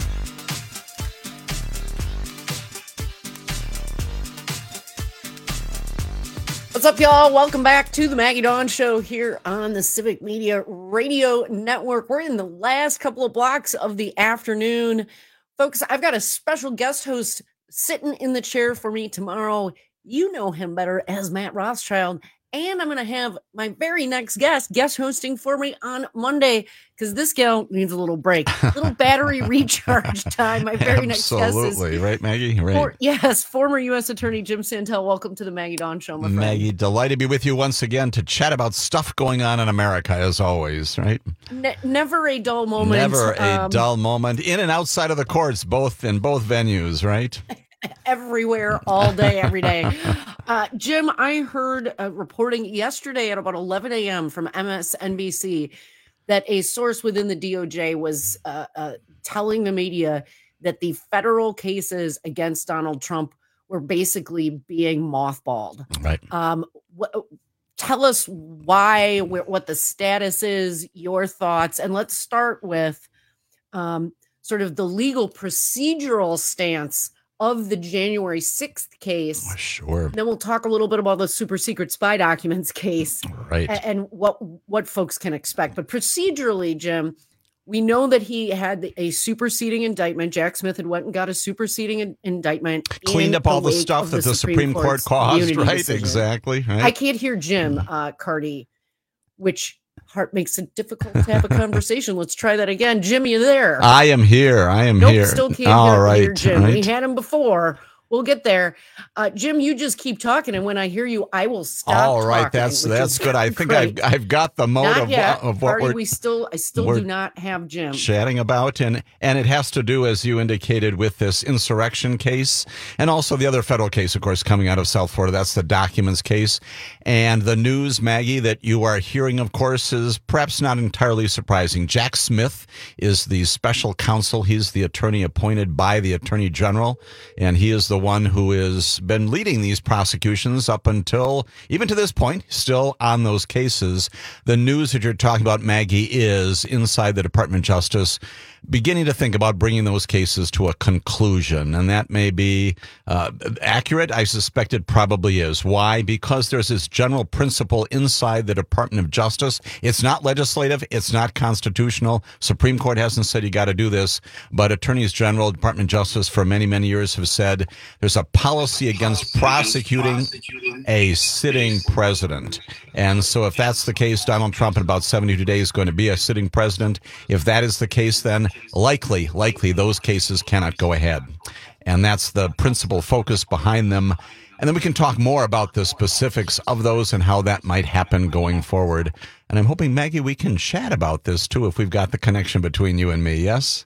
What's up, y'all? Welcome back to the Maggie Dawn Show here on the Civic Media Radio Network. We're in the last couple of blocks of the afternoon. Folks, I've got a special guest host sitting in the chair for me tomorrow. You know him better as Matt Rothschild. And I'm going to have my very next guest guest hosting for me on Monday because this gal needs a little break, a little battery recharge time. My very next guest is Absolutely, right, Maggie? Right. For, yes, former U S Attorney Jim Santel. Welcome to the Maggie Dawn Show, my friend. Maggie, delighted to be with you once again to chat about stuff going on in America, as always, right? Ne- never a dull moment. Never a um, dull moment. In and outside of the courts, both in both venues, right? Everywhere, all day, every day. Uh, Jim, I heard uh, reporting yesterday at about eleven a.m. from M S N B C that a source within the D O J was uh, uh, telling the media that the federal cases against Donald Trump were basically being mothballed. Right. Um, wh- tell us why, wh- what the status is, your thoughts, and let's start with um, sort of the legal procedural stance of the January sixth case. Oh, sure. Then we'll talk a little bit about the super secret spy documents case, right, and, and what what folks can expect. But procedurally, Jim, we know that he had a superseding indictment. Jack Smith had went and got a superseding in, indictment, cleaned up all the stuff that the Supreme Court caused. Right, decision. Exactly. Right. I can't hear Jim uh, Cardi, which heart makes it difficult to have a conversation. Let's try that again. Jim, you there? I am here. I am nope, here. Still can't all hear, right, hear Jim. Right. We had him before. We'll get there. Uh, Jim, you just keep talking, and when I hear you, I will stop. All right, talking, that's that's good. I think great. I've I've got the mode Not of, yet. of what Party, we're we still I still do not have Jim chatting about, and and it has to do, as you indicated, with this insurrection case, and also the other federal case, of course, coming out of South Florida. That's the documents case, and the news, Maggie, that you are hearing, of course, is perhaps not entirely surprising. Jack Smith is the special counsel. He's the attorney appointed by the Attorney General, and he is the one who is been leading these prosecutions up until even to this point, still on those cases. The news that you're talking about, Maggie, is inside the Department of Justice beginning to think about bringing those cases to a conclusion. And that may be uh, accurate. I suspect it probably is. Why? Because there's this general principle inside the Department of Justice. It's not legislative. It's not constitutional. Supreme Court hasn't said you got to do this. But attorneys general, Department of Justice for many, many years have said there's a policy against prosecuting a sitting president. And so if that's the case, Donald Trump in about seventy-two days is going to be a sitting president. If that is the case, then likely, likely those cases cannot go ahead. And that's the principal focus behind them. And then we can talk more about the specifics of those and how that might happen going forward. And I'm hoping, Maggie, we can chat about this too if we've got the connection between you and me, yes?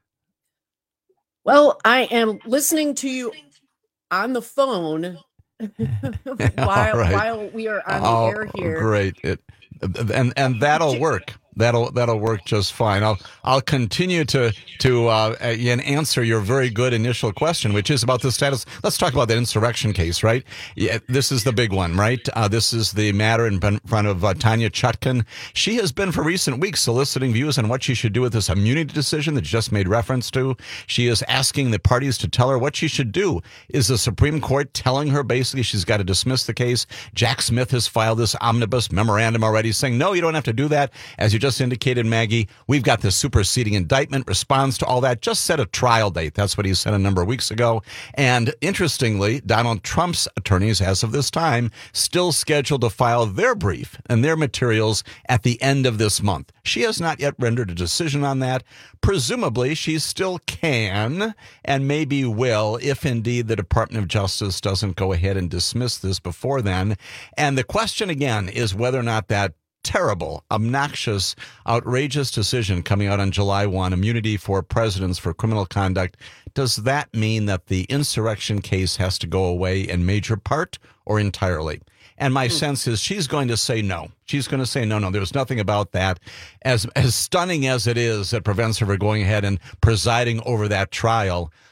Well, I am listening to you on the phone while, right. while we are on oh, the air here. Great. It, and and that'll work. That'll that'll work just fine. I'll I'll continue to to uh, and answer your very good initial question, which is about the status. Let's talk about that insurrection case, right? Yeah, this is the big one, right? Uh, this is the matter in front of uh, Tanya Chutkan. She has been for recent weeks soliciting views on what she should do with this immunity decision that you just made reference to. She is asking the parties to tell her what she should do. Is the Supreme Court telling her basically she's got to dismiss the case? Jack Smith has filed this omnibus memorandum already saying, no, you don't have to do that. As you just indicated, Maggie, we've got the superseding indictment response to all that. Just set a trial date. That's what he said a number of weeks ago. And interestingly, Donald Trump's attorneys, as of this time, still scheduled to file their brief and their materials at the end of this month. She has not yet rendered a decision on that. Presumably, she still can and maybe will if indeed the Department of Justice doesn't go ahead and dismiss this before then. And the question again is whether or not that terrible, obnoxious, outrageous decision coming out on July first, immunity for presidents for criminal conduct, does that mean that the insurrection case has to go away in major part or entirely? And my sense is she's going to say no. She's going to say, no, no, there's nothing about that. As as stunning as it is that prevents her from going ahead and presiding over that trial,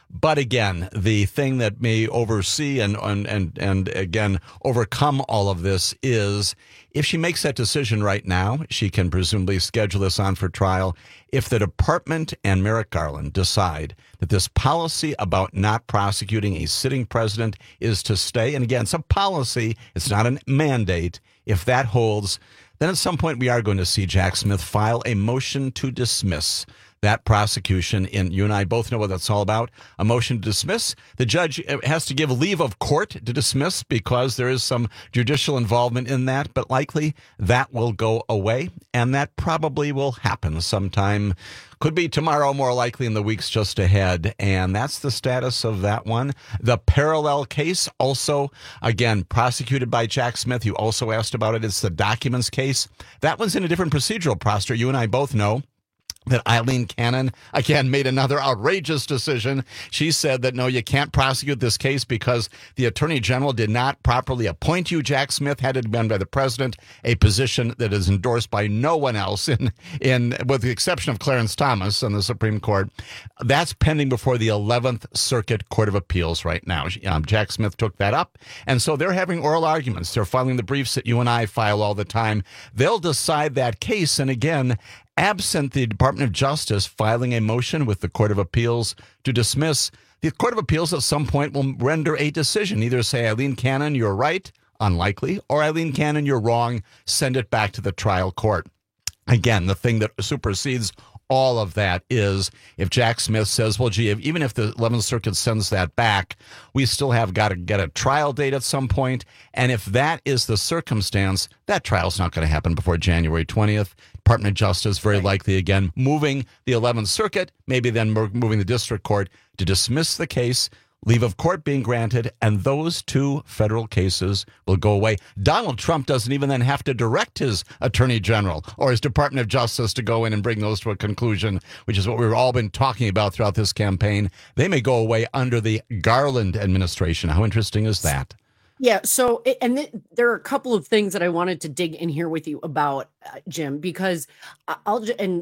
But again, the thing that may oversee and, and, and, and again, overcome all of this is if she makes that decision right now, she can presumably schedule this on for trial. If the department and Merrick Garland decide that this policy about not prosecuting a sitting president is to stay, and again, it's a policy, it's not a mandate, if that holds, then at some point we are going to see Jack Smith file a motion to dismiss that prosecution. And you and I both know what that's all about. A motion to dismiss. The judge has to give leave of court to dismiss because there is some judicial involvement in that, but likely that will go away, and that probably will happen sometime. Could be tomorrow, more likely in the weeks just ahead. And that's the status of that one. The parallel case, also, again, prosecuted by Jack Smith. You also asked about it. It's the documents case. That one's in a different procedural posture. You and I both know that Eileen Cannon, again, made another outrageous decision. She said that, no, you can't prosecute this case because the Attorney General did not properly appoint you, Jack Smith, had it been by the president, a position that is endorsed by no one else, in, in with the exception of Clarence Thomas on the Supreme Court. That's pending before the eleventh Circuit Court of Appeals right now. Um, Jack Smith took that up, and so they're having oral arguments. They're filing the briefs that you and I file all the time. They'll decide that case, and again, absent the Department of Justice filing a motion with the Court of Appeals to dismiss, the Court of Appeals at some point will render a decision, either say, Eileen Cannon, you're right, unlikely, or Eileen Cannon, you're wrong, send it back to the trial court. Again, the thing that supersedes all of that is if Jack Smith says, well, gee, if, even if the eleventh Circuit sends that back, we still have got to get a trial date at some point. And if that is the circumstance, that trial's not going to happen before January twentieth. Department of Justice, very likely, again, moving the eleventh Circuit, maybe then moving the district court to dismiss the case, leave of court being granted, and those two federal cases will go away. Donald Trump doesn't even then have to direct his attorney general or his Department of Justice to go in and bring those to a conclusion, which is what we've all been talking about throughout this campaign. They may go away under the Garland administration. How interesting is that? Yeah. So, and th- there are a couple of things that I wanted to dig in here with you about, uh, Jim, because I'll, j- and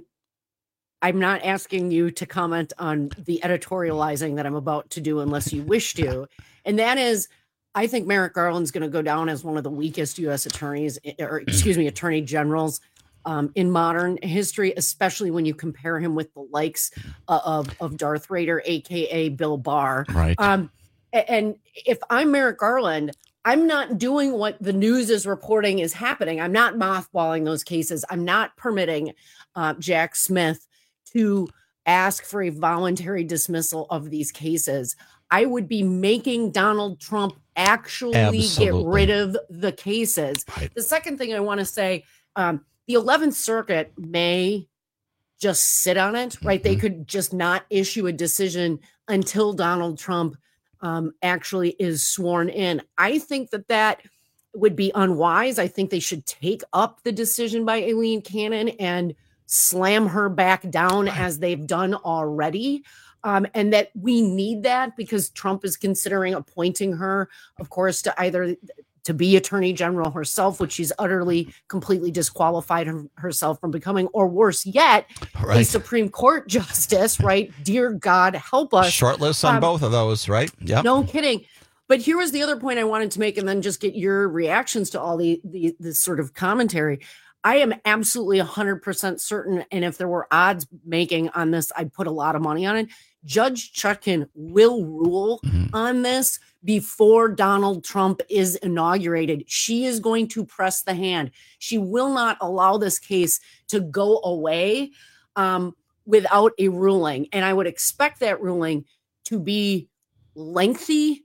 I'm not asking you to comment on the editorializing that I'm about to do unless you wish to. And that is, I think Merrick Garland's going to go down as one of the weakest U S attorneys, or excuse me, attorney generals um, in modern history, especially when you compare him with the likes uh, of, of Darth Rader, A K A Bill Barr. Right. Um, and if I'm Merrick Garland, I'm not doing what the news is reporting is happening. I'm not mothballing those cases. I'm not permitting uh, Jack Smith to ask for a voluntary dismissal of these cases. I would be making Donald Trump actually Absolutely. get rid of the cases. Right. The second thing I want to say, um, the eleventh Circuit may just sit on it, right? Mm-hmm. They could just not issue a decision until Donald Trump um, actually is sworn in. I think that that would be unwise. I think they should take up the decision by Eileen Cannon and slam her back down right. as they've done already. Um, and that we need that because Trump is considering appointing her, of course, to either to be attorney general herself, which she's utterly, completely disqualified her, herself from becoming, or worse yet, right. a Supreme Court justice, right? Dear God, help us. Shortlist on um, both of those, right? Yeah. No kidding. But here was the other point I wanted to make, and then just get your reactions to all the, the this sort of commentary. I am absolutely one hundred percent certain, and if there were odds making on this, I'd put a lot of money on it. Judge Chutkan will rule mm-hmm. on this before Donald Trump is inaugurated. She is going to press the hand. She will not allow this case to go away um, without a ruling. And I would expect that ruling to be lengthy,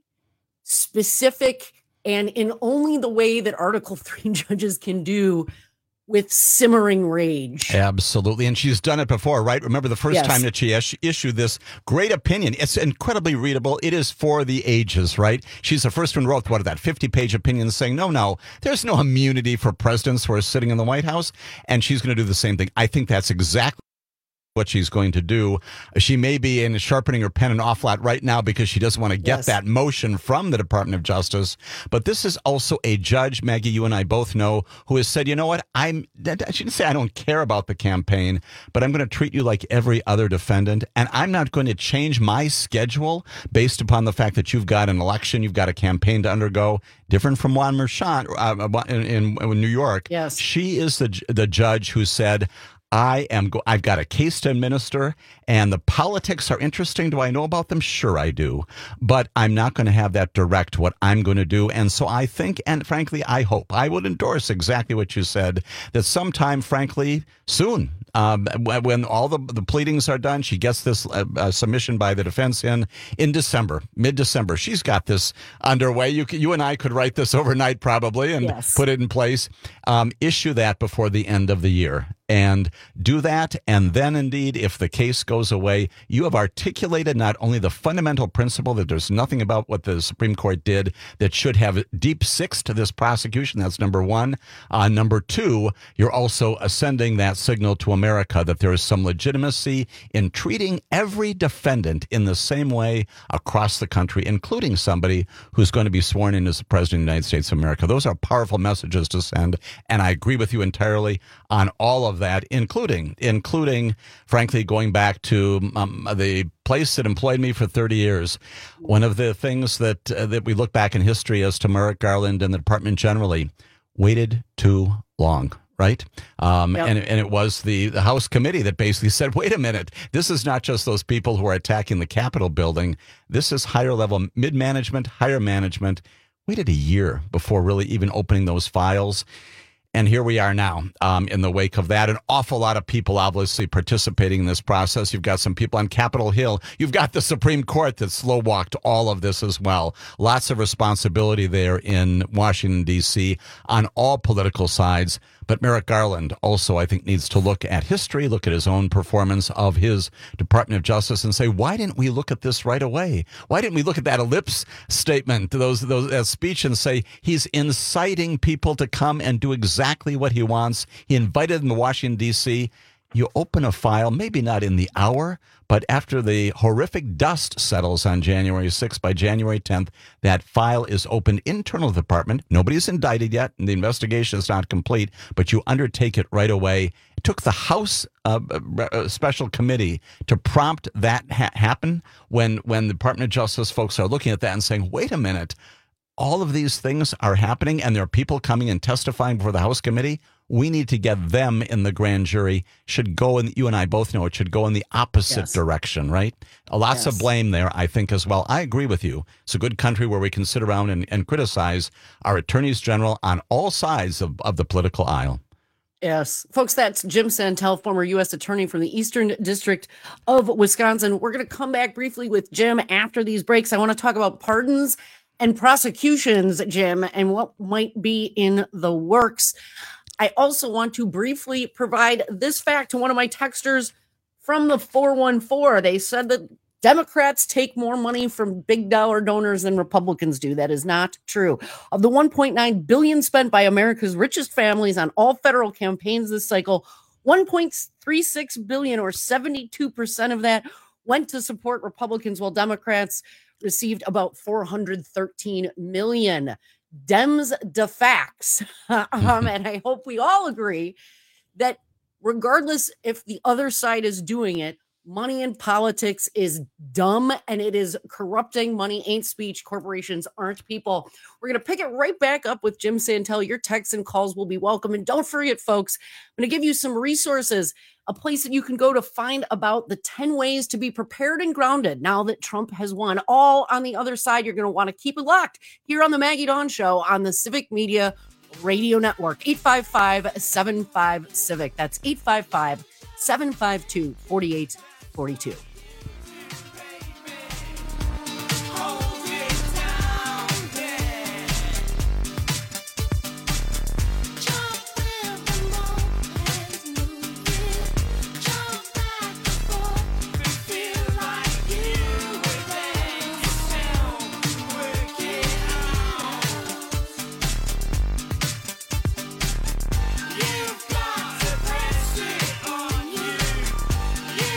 specific, and in only the way that Article three judges can do, with simmering rage. Absolutely. And she's done it before, right? Remember the first yes. time that she is- issued this great opinion. It's incredibly readable. It is for the ages, right? She's the first one who wrote, what, that fifty-page opinion saying, no, no, there's no immunity for presidents who are sitting in the White House. And she's going to do the same thing. I think that's exactly what she's going to do. She may be in sharpening her pen an awful lot right now because she doesn't want to get Yes. that motion from the Department of Justice. But this is also a judge, Maggie, you and I both know, who has said, you know what, I'm, I shouldn't say I don't care about the campaign, but I'm going to treat you like every other defendant. And I'm not going to change my schedule based upon the fact that you've got an election, you've got a campaign to undergo. Different from Juan Merchan uh, in, in, in New York. Yes. She is the the judge who said, I am. Go- I've got a case to administer, and the politics are interesting. Do I know about them? Sure, I do. But I'm not going to have that direct what I'm going to do. And so I think, and frankly, I hope, I would endorse exactly what you said, that sometime, frankly, soon, um, when all the, the pleadings are done, she gets this uh, uh, submission by the defense in in December, mid-December. She's got this underway. You c- you and I could write this overnight probably and Yes. put it in place. Um, issue that before the end of the year. And do that, and then indeed, if the case goes away, you have articulated not only the fundamental principle that there's nothing about what the Supreme Court did that should have deep six to this prosecution. That's number one. Uh, number two, you're also sending that signal to America that there is some legitimacy in treating every defendant in the same way across the country, including somebody who's going to be sworn in as the President of the United States of America. Those are powerful messages to send, and I agree with you entirely on all of that, including, including, frankly, going back to um, the place that employed me for thirty years. One of the things that uh, that we look back in history as to Merrick Garland and the department generally waited too long. Right. Um, Yep. and, and it was the, the House committee that basically said, wait a minute, this is not just those people who are attacking the Capitol building. This is higher level mid-management, higher management. Waited a year before really even opening those files. And here we are now um, in the wake of that. An awful lot of people obviously participating in this process. You've got some people on Capitol Hill. You've got the Supreme Court that slow-walked all of this as well. Lots of responsibility there in Washington, D C on all political sides. But Merrick Garland also, I think, needs to look at history, look at his own performance of his Department of Justice and say, why didn't we look at this right away? Why didn't we look at that ellipse statement, those, those that speech, and say he's inciting people to come and do exactly what he wants? He invited them to Washington, D C You open a file, maybe not in the hour, but after the horrific dust settles on January sixth, by January tenth, that file is opened internal to the department. Nobody's indicted yet, and the investigation is not complete, but you undertake it right away. It took the House uh, uh, Special Committee to prompt that ha- happen when, when the Department of Justice folks are looking at that and saying, wait a minute, all of these things are happening and there are people coming and testifying before the House Committee. We need to get them in the grand jury. Should go in, you and I both know it should go in the opposite Yes. direction, right? Lots Yes. of blame there, I think, as well. I agree with you. It's a good country where we can sit around and, and criticize our attorneys general on all sides of, of the political aisle. Yes. Folks, that's Jim Santel, former U S attorney from the Eastern District of Wisconsin. We're going to come back briefly with Jim after these breaks. I want to talk about pardons and prosecutions, Jim, and what might be in the works. I also want to briefly provide this fact to one of my texters from the four one four. They said that Democrats take more money from big dollar donors than Republicans do. That is not true. Of the one point nine billion dollars spent by America's richest families on all federal campaigns this cycle, one point three six billion dollars or seventy-two percent of that went to support Republicans, while Democrats received about four hundred thirteen million dollars. Dems de facts. um, and I hope we all agree that regardless if the other side is doing it, money in politics is dumb and it is corrupting. Money ain't speech. Corporations aren't people. We're going to pick it right back up with Jim Santel. Your texts and calls will be welcome. And don't forget, folks, I'm going to give you some resources, a place that you can go to find about the ten ways to be prepared and grounded now that Trump has won. All on the other side. You're going to want to keep it locked here on the Maggie Dawn Show on the Civic Media Radio Network. eight five five, seven five, civic. That's eight five five, seven five two, four eight four two. You've got to press it on you.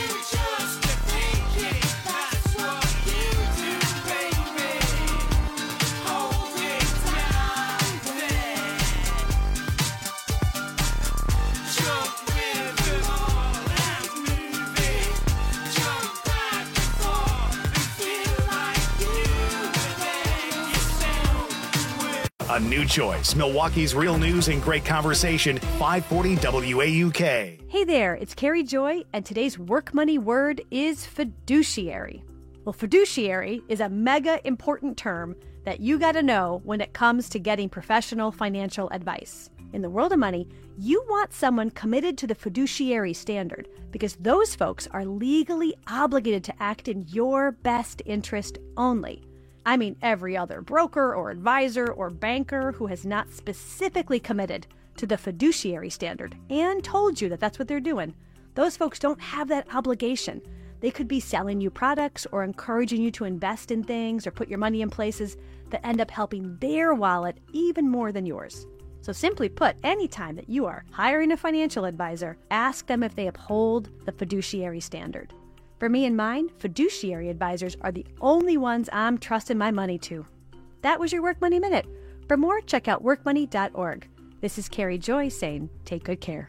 A new choice. Milwaukee's real news and great conversation. five forty W A U K. Hey there, it's Carrie Joy, and today's work money word is fiduciary. Well, fiduciary is a mega important term that you got to know when it comes to getting professional financial advice. In the world of money, you want someone committed to the fiduciary standard because those folks are legally obligated to act in your best interest only. I mean, every other broker or advisor or banker who has not specifically committed to the fiduciary standard and told you that that's what they're doing, those folks don't have that obligation. They could be selling you products or encouraging you to invest in things or put your money in places that end up helping their wallet even more than yours. So simply put, anytime that you are hiring a financial advisor, ask them if they uphold the fiduciary standard. For me and mine, fiduciary advisors are the only ones I'm trusting my money to. That was your Work Money Minute. For more, check out work money dot org. This is Carrie Joy saying, take good care.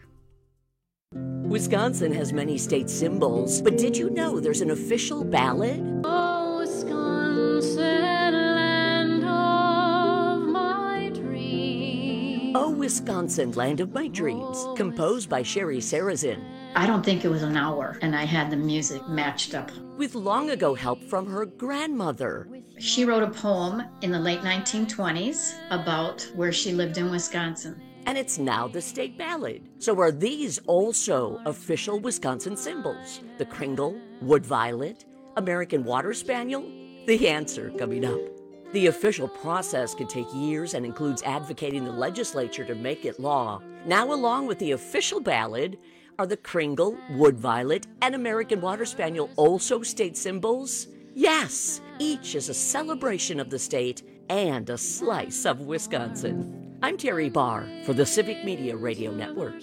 Wisconsin has many state symbols, but did you know there's an official ballad? Oh, Wisconsin, land of my dreams. Oh, Wisconsin, land of my dreams, composed by Sherry Sarazin. I don't think it was an hour, and I had the music matched up. With long ago help from her grandmother. She wrote a poem in the late nineteen twenties about where she lived in Wisconsin. And it's now the state ballad. So are these also official Wisconsin symbols? The Kringle, Wood Violet, American Water Spaniel? The answer coming up. The official process can take years and includes advocating the legislature to make it law. Now, along with the official ballad, are the Kringle, Wood Violet, and American Water Spaniel also state symbols? Yes, each is a celebration of the state and a slice of Wisconsin. I'm Terry Barr for the Civic Media Radio Network.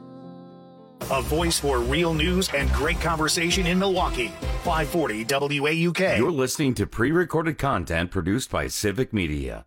A voice for real news and great conversation in Milwaukee. five forty W A U K. You're listening to pre-recorded content produced by Civic Media.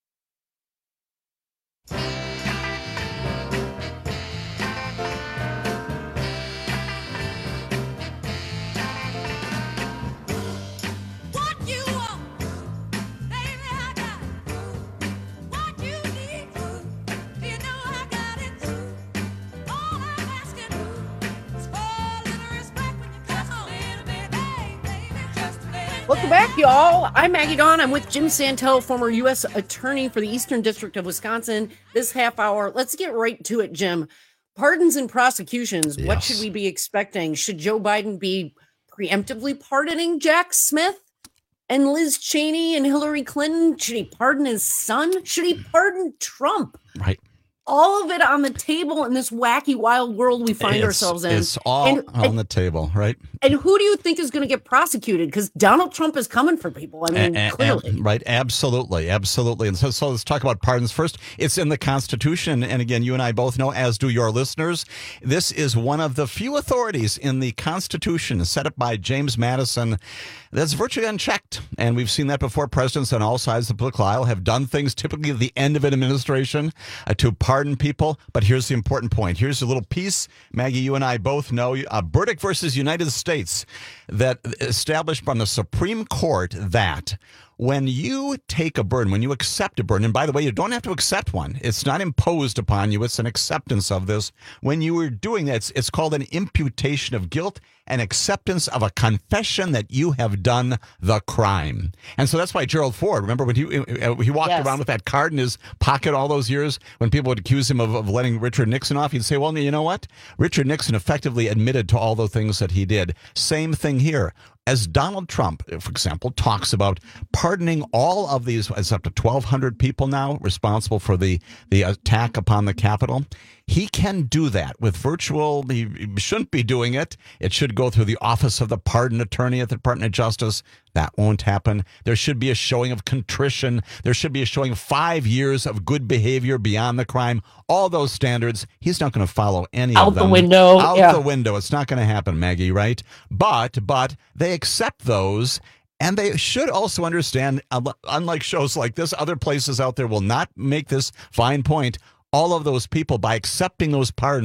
Welcome back, y'all. I'm Maggie Dawn. I'm with Jim Santel, former U S Attorney for the Eastern District of Wisconsin. This half hour, let's get right to it, Jim. Pardons and prosecutions, yes. What should we be expecting? Should Joe Biden be preemptively pardoning Jack Smith and Liz Cheney and Hillary Clinton? Should he pardon his son? Should he pardon Trump? Right. All of it on the table in this wacky, wild world we find it's, ourselves in. It's all and, on and, the table, right? And who do you think is going to get prosecuted? Because Donald Trump is coming for people. I mean, a, a, clearly. A, right, absolutely, absolutely. And so, so let's talk about pardons first. It's in the Constitution. And again, you and I both know, as do your listeners, this is one of the few authorities in the Constitution set up by James Madison that's virtually unchecked. And we've seen that before. Presidents on all sides of the political aisle have done things, typically at the end of an administration, uh, to pardon people. But here's the important point. Here's a little piece, Maggie, you and I both know, uh, Burdick versus United States, that established from the Supreme Court that when you take a burden, when you accept a burden, and by the way, you don't have to accept one. It's not imposed upon you. It's an acceptance of this. When you are doing that, it's, it's called an imputation of guilt, an acceptance of a confession that you have done the crime. And so that's why Gerald Ford, remember when he he walked yes. around with that card in his pocket all those years when people would accuse him of, of letting Richard Nixon off, he'd say, well, you know what? Richard Nixon effectively admitted to all the things that he did. Same thing here. As Donald Trump, for example, talks about pardoning all of these, it's up to twelve hundred people now responsible for the, the attack upon the Capitol. He can do that with virtual, he shouldn't be doing it. It should go through the Office of the Pardon Attorney at the Department of Justice. That won't happen. There should be a showing of contrition. There should be a showing of five years of good behavior beyond the crime. All those standards, he's not going to follow any Out of them. Out the window. Out yeah. the window. It's not going to happen, Maggie, right? But, but they accept those. And they should also understand, unlike shows like this, other places out there will not make this fine point. All of those people, by accepting those pardons,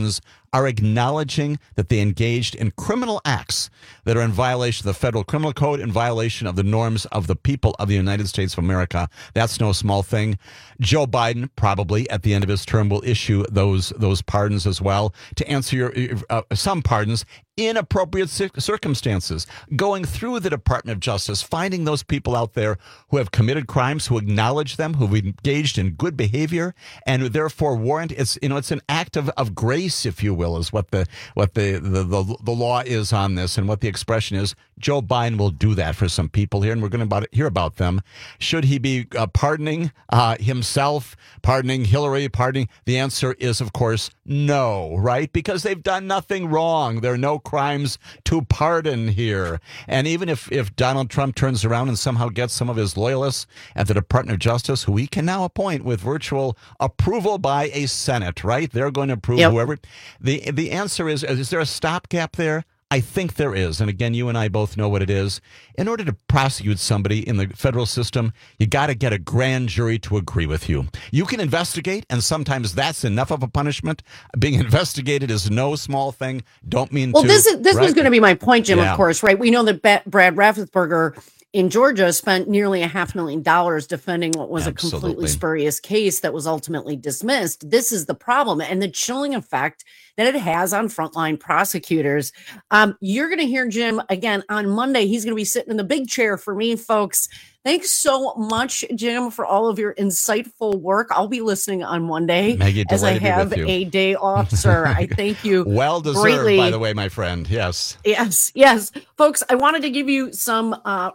are acknowledging that they engaged in criminal acts that are in violation of the federal criminal code, in violation of the norms of the people of the United States of America. That's no small thing. Joe Biden probably at the end of his term will issue those those pardons as well. To answer your uh, some pardons, inappropriate circumstances, going through the Department of Justice, finding those people out there who have committed crimes, who acknowledge them, who've engaged in good behavior, and therefore warrant it's you know it's an act of, of grace, if you will, is what the what the, the the the law is on this, and what the expression is. Joe Biden will do that for some people here, and we're going to about, hear about them. Should he be uh, pardoning uh, himself, pardoning Hillary, pardoning? The answer is, of course, no, right? Because they've done nothing wrong. There are no crimes to pardon here. And even if, if Donald Trump turns around and somehow gets some of his loyalists at the Department of Justice, who he can now appoint with virtual approval by a Senate, right? They're going to approve yep. whoever. The, the answer is, is there a stopgap there? I think there is. And again, you and I both know what it is. In order to prosecute somebody in the federal system, you got to get a grand jury to agree with you. You can investigate, and sometimes that's enough of a punishment. Being investigated is no small thing. Don't mean well, to. Well, this is this right? was going to be my point, Jim, yeah. of course, right? We know that ba- Brad Raffensperger in Georgia spent nearly a half million dollars defending what was Absolutely. a completely spurious case that was ultimately dismissed. This is the problem and the chilling effect that it has on frontline prosecutors. Um, you're going to hear Jim again on Monday. He's going to be sitting in the big chair for me, folks. Thanks so much, Jim, for all of your insightful work. I'll be listening on Monday Maggie, as I have a day off, sir. I thank you. Well deserved, greatly. By the way, my friend. Yes. Yes. Yes. Folks, I wanted to give you some uh,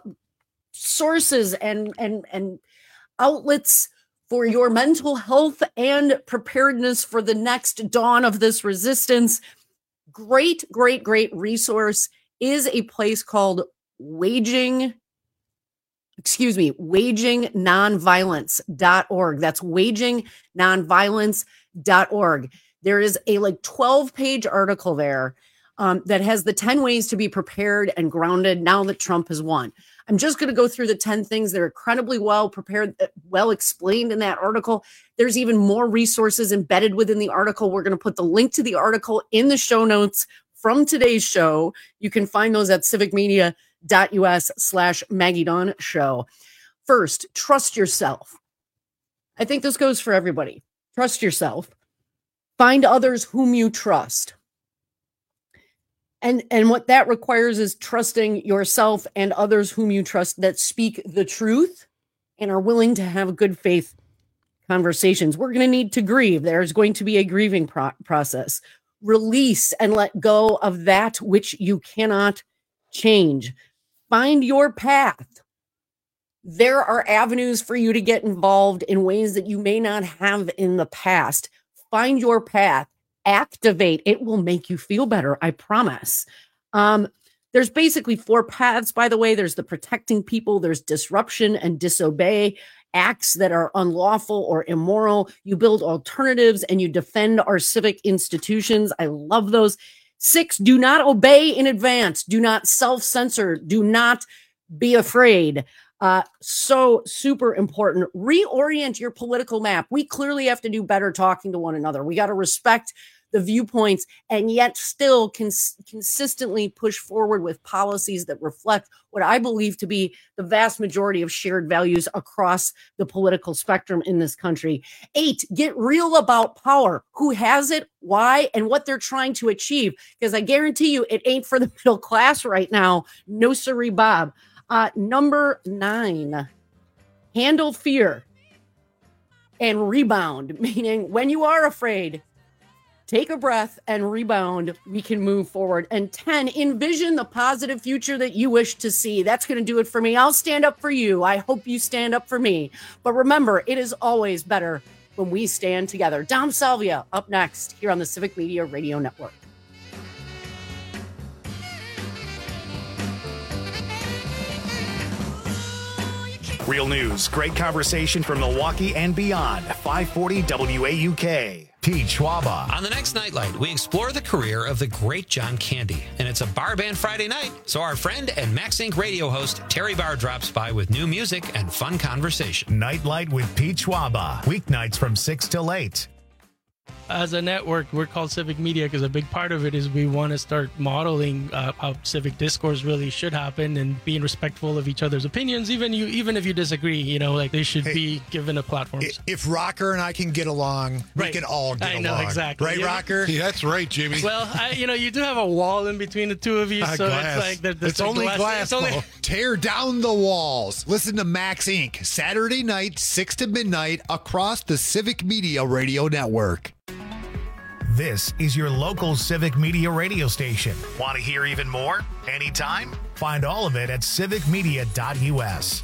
sources and, and, and outlets for your mental health and preparedness for the next dawn of this resistance. Great, great, great resource is a place called Waging, excuse me, waging nonviolence dot org. That's waging nonviolence dot org. There is a like twelve page article there um, that has the ten ways to be prepared and grounded now that Trump has won. I'm just going to go through the ten things that are incredibly well prepared, well explained in that article. There's even more resources embedded within the article. We're going to put the link to the article in the show notes from today's show. You can find those at civicmedia.us slash Maggie Dawn show. First, trust yourself. I think this goes for everybody. Trust yourself. Find others whom you trust. And, and what that requires is trusting yourself and others whom you trust that speak the truth and are willing to have good faith conversations. We're going to need to grieve. There's going to be a grieving pro- process. Release and let go of that which you cannot change. Find your path. There are avenues for you to get involved in ways that you may not have in the past. Find your path. Activate. It will make you feel better. I promise. Um, there's basically four paths, by the way. There's the protecting people. There's disruption and disobey, acts that are unlawful or immoral. You build alternatives and you defend our civic institutions. I love those. Six, do not obey in advance. Do not self-censor. Do not be afraid. Uh, so super important. Reorient your political map. We clearly have to do better talking to one another. We got to respect the viewpoints and yet still cons- consistently push forward with policies that reflect what I believe to be the vast majority of shared values across the political spectrum in this country. Eight, get real about power. Who has it, why, and what they're trying to achieve. Because I guarantee you it ain't for the middle class right now. No siree, Bob. Uh, number nine, handle fear and rebound, meaning when you are afraid, take a breath and rebound. We can move forward. And ten, envision the positive future that you wish to see. That's going to do it for me. I'll stand up for you. I hope you stand up for me. But remember, it is always better when we stand together. Dom Salvia up next here on the Civic Media Radio Network. Real news, great conversation from Milwaukee and beyond. five forty W A U K. Pete Schwaba. On the next Nightlight, we explore the career of the great John Candy. And it's a bar band Friday night, so our friend and Max Incorporated radio host Terry Barr drops by with new music and fun conversation. Nightlight with Pete Schwaba. Weeknights from six till eight. As a network, we're called Civic Media because a big part of it is we want to start modeling uh, how civic discourse really should happen and being respectful of each other's opinions, even you, even if you disagree. You know, like they should hey, be given a platform. If Rocker and I can get along, right. we can all get I along. I know exactly, right, yeah. Rocker? Yeah, that's right, Jimmy. Well, I, you know, you do have a wall in between the two of you, uh, so glass. it's like there, there's it's like only glass. glass. It's only... Tear down the walls. Listen to Max Incorporated. Saturday night, six to midnight, across the Civic Media Radio Network. This is your local Civic Media radio station. Want to hear even more? Anytime? Find all of it at civic media dot u s.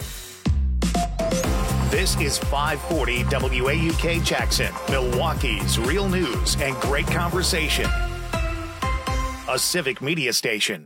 This is five forty W A U K Jackson, Milwaukee's real news and great conversation. A Civic Media station.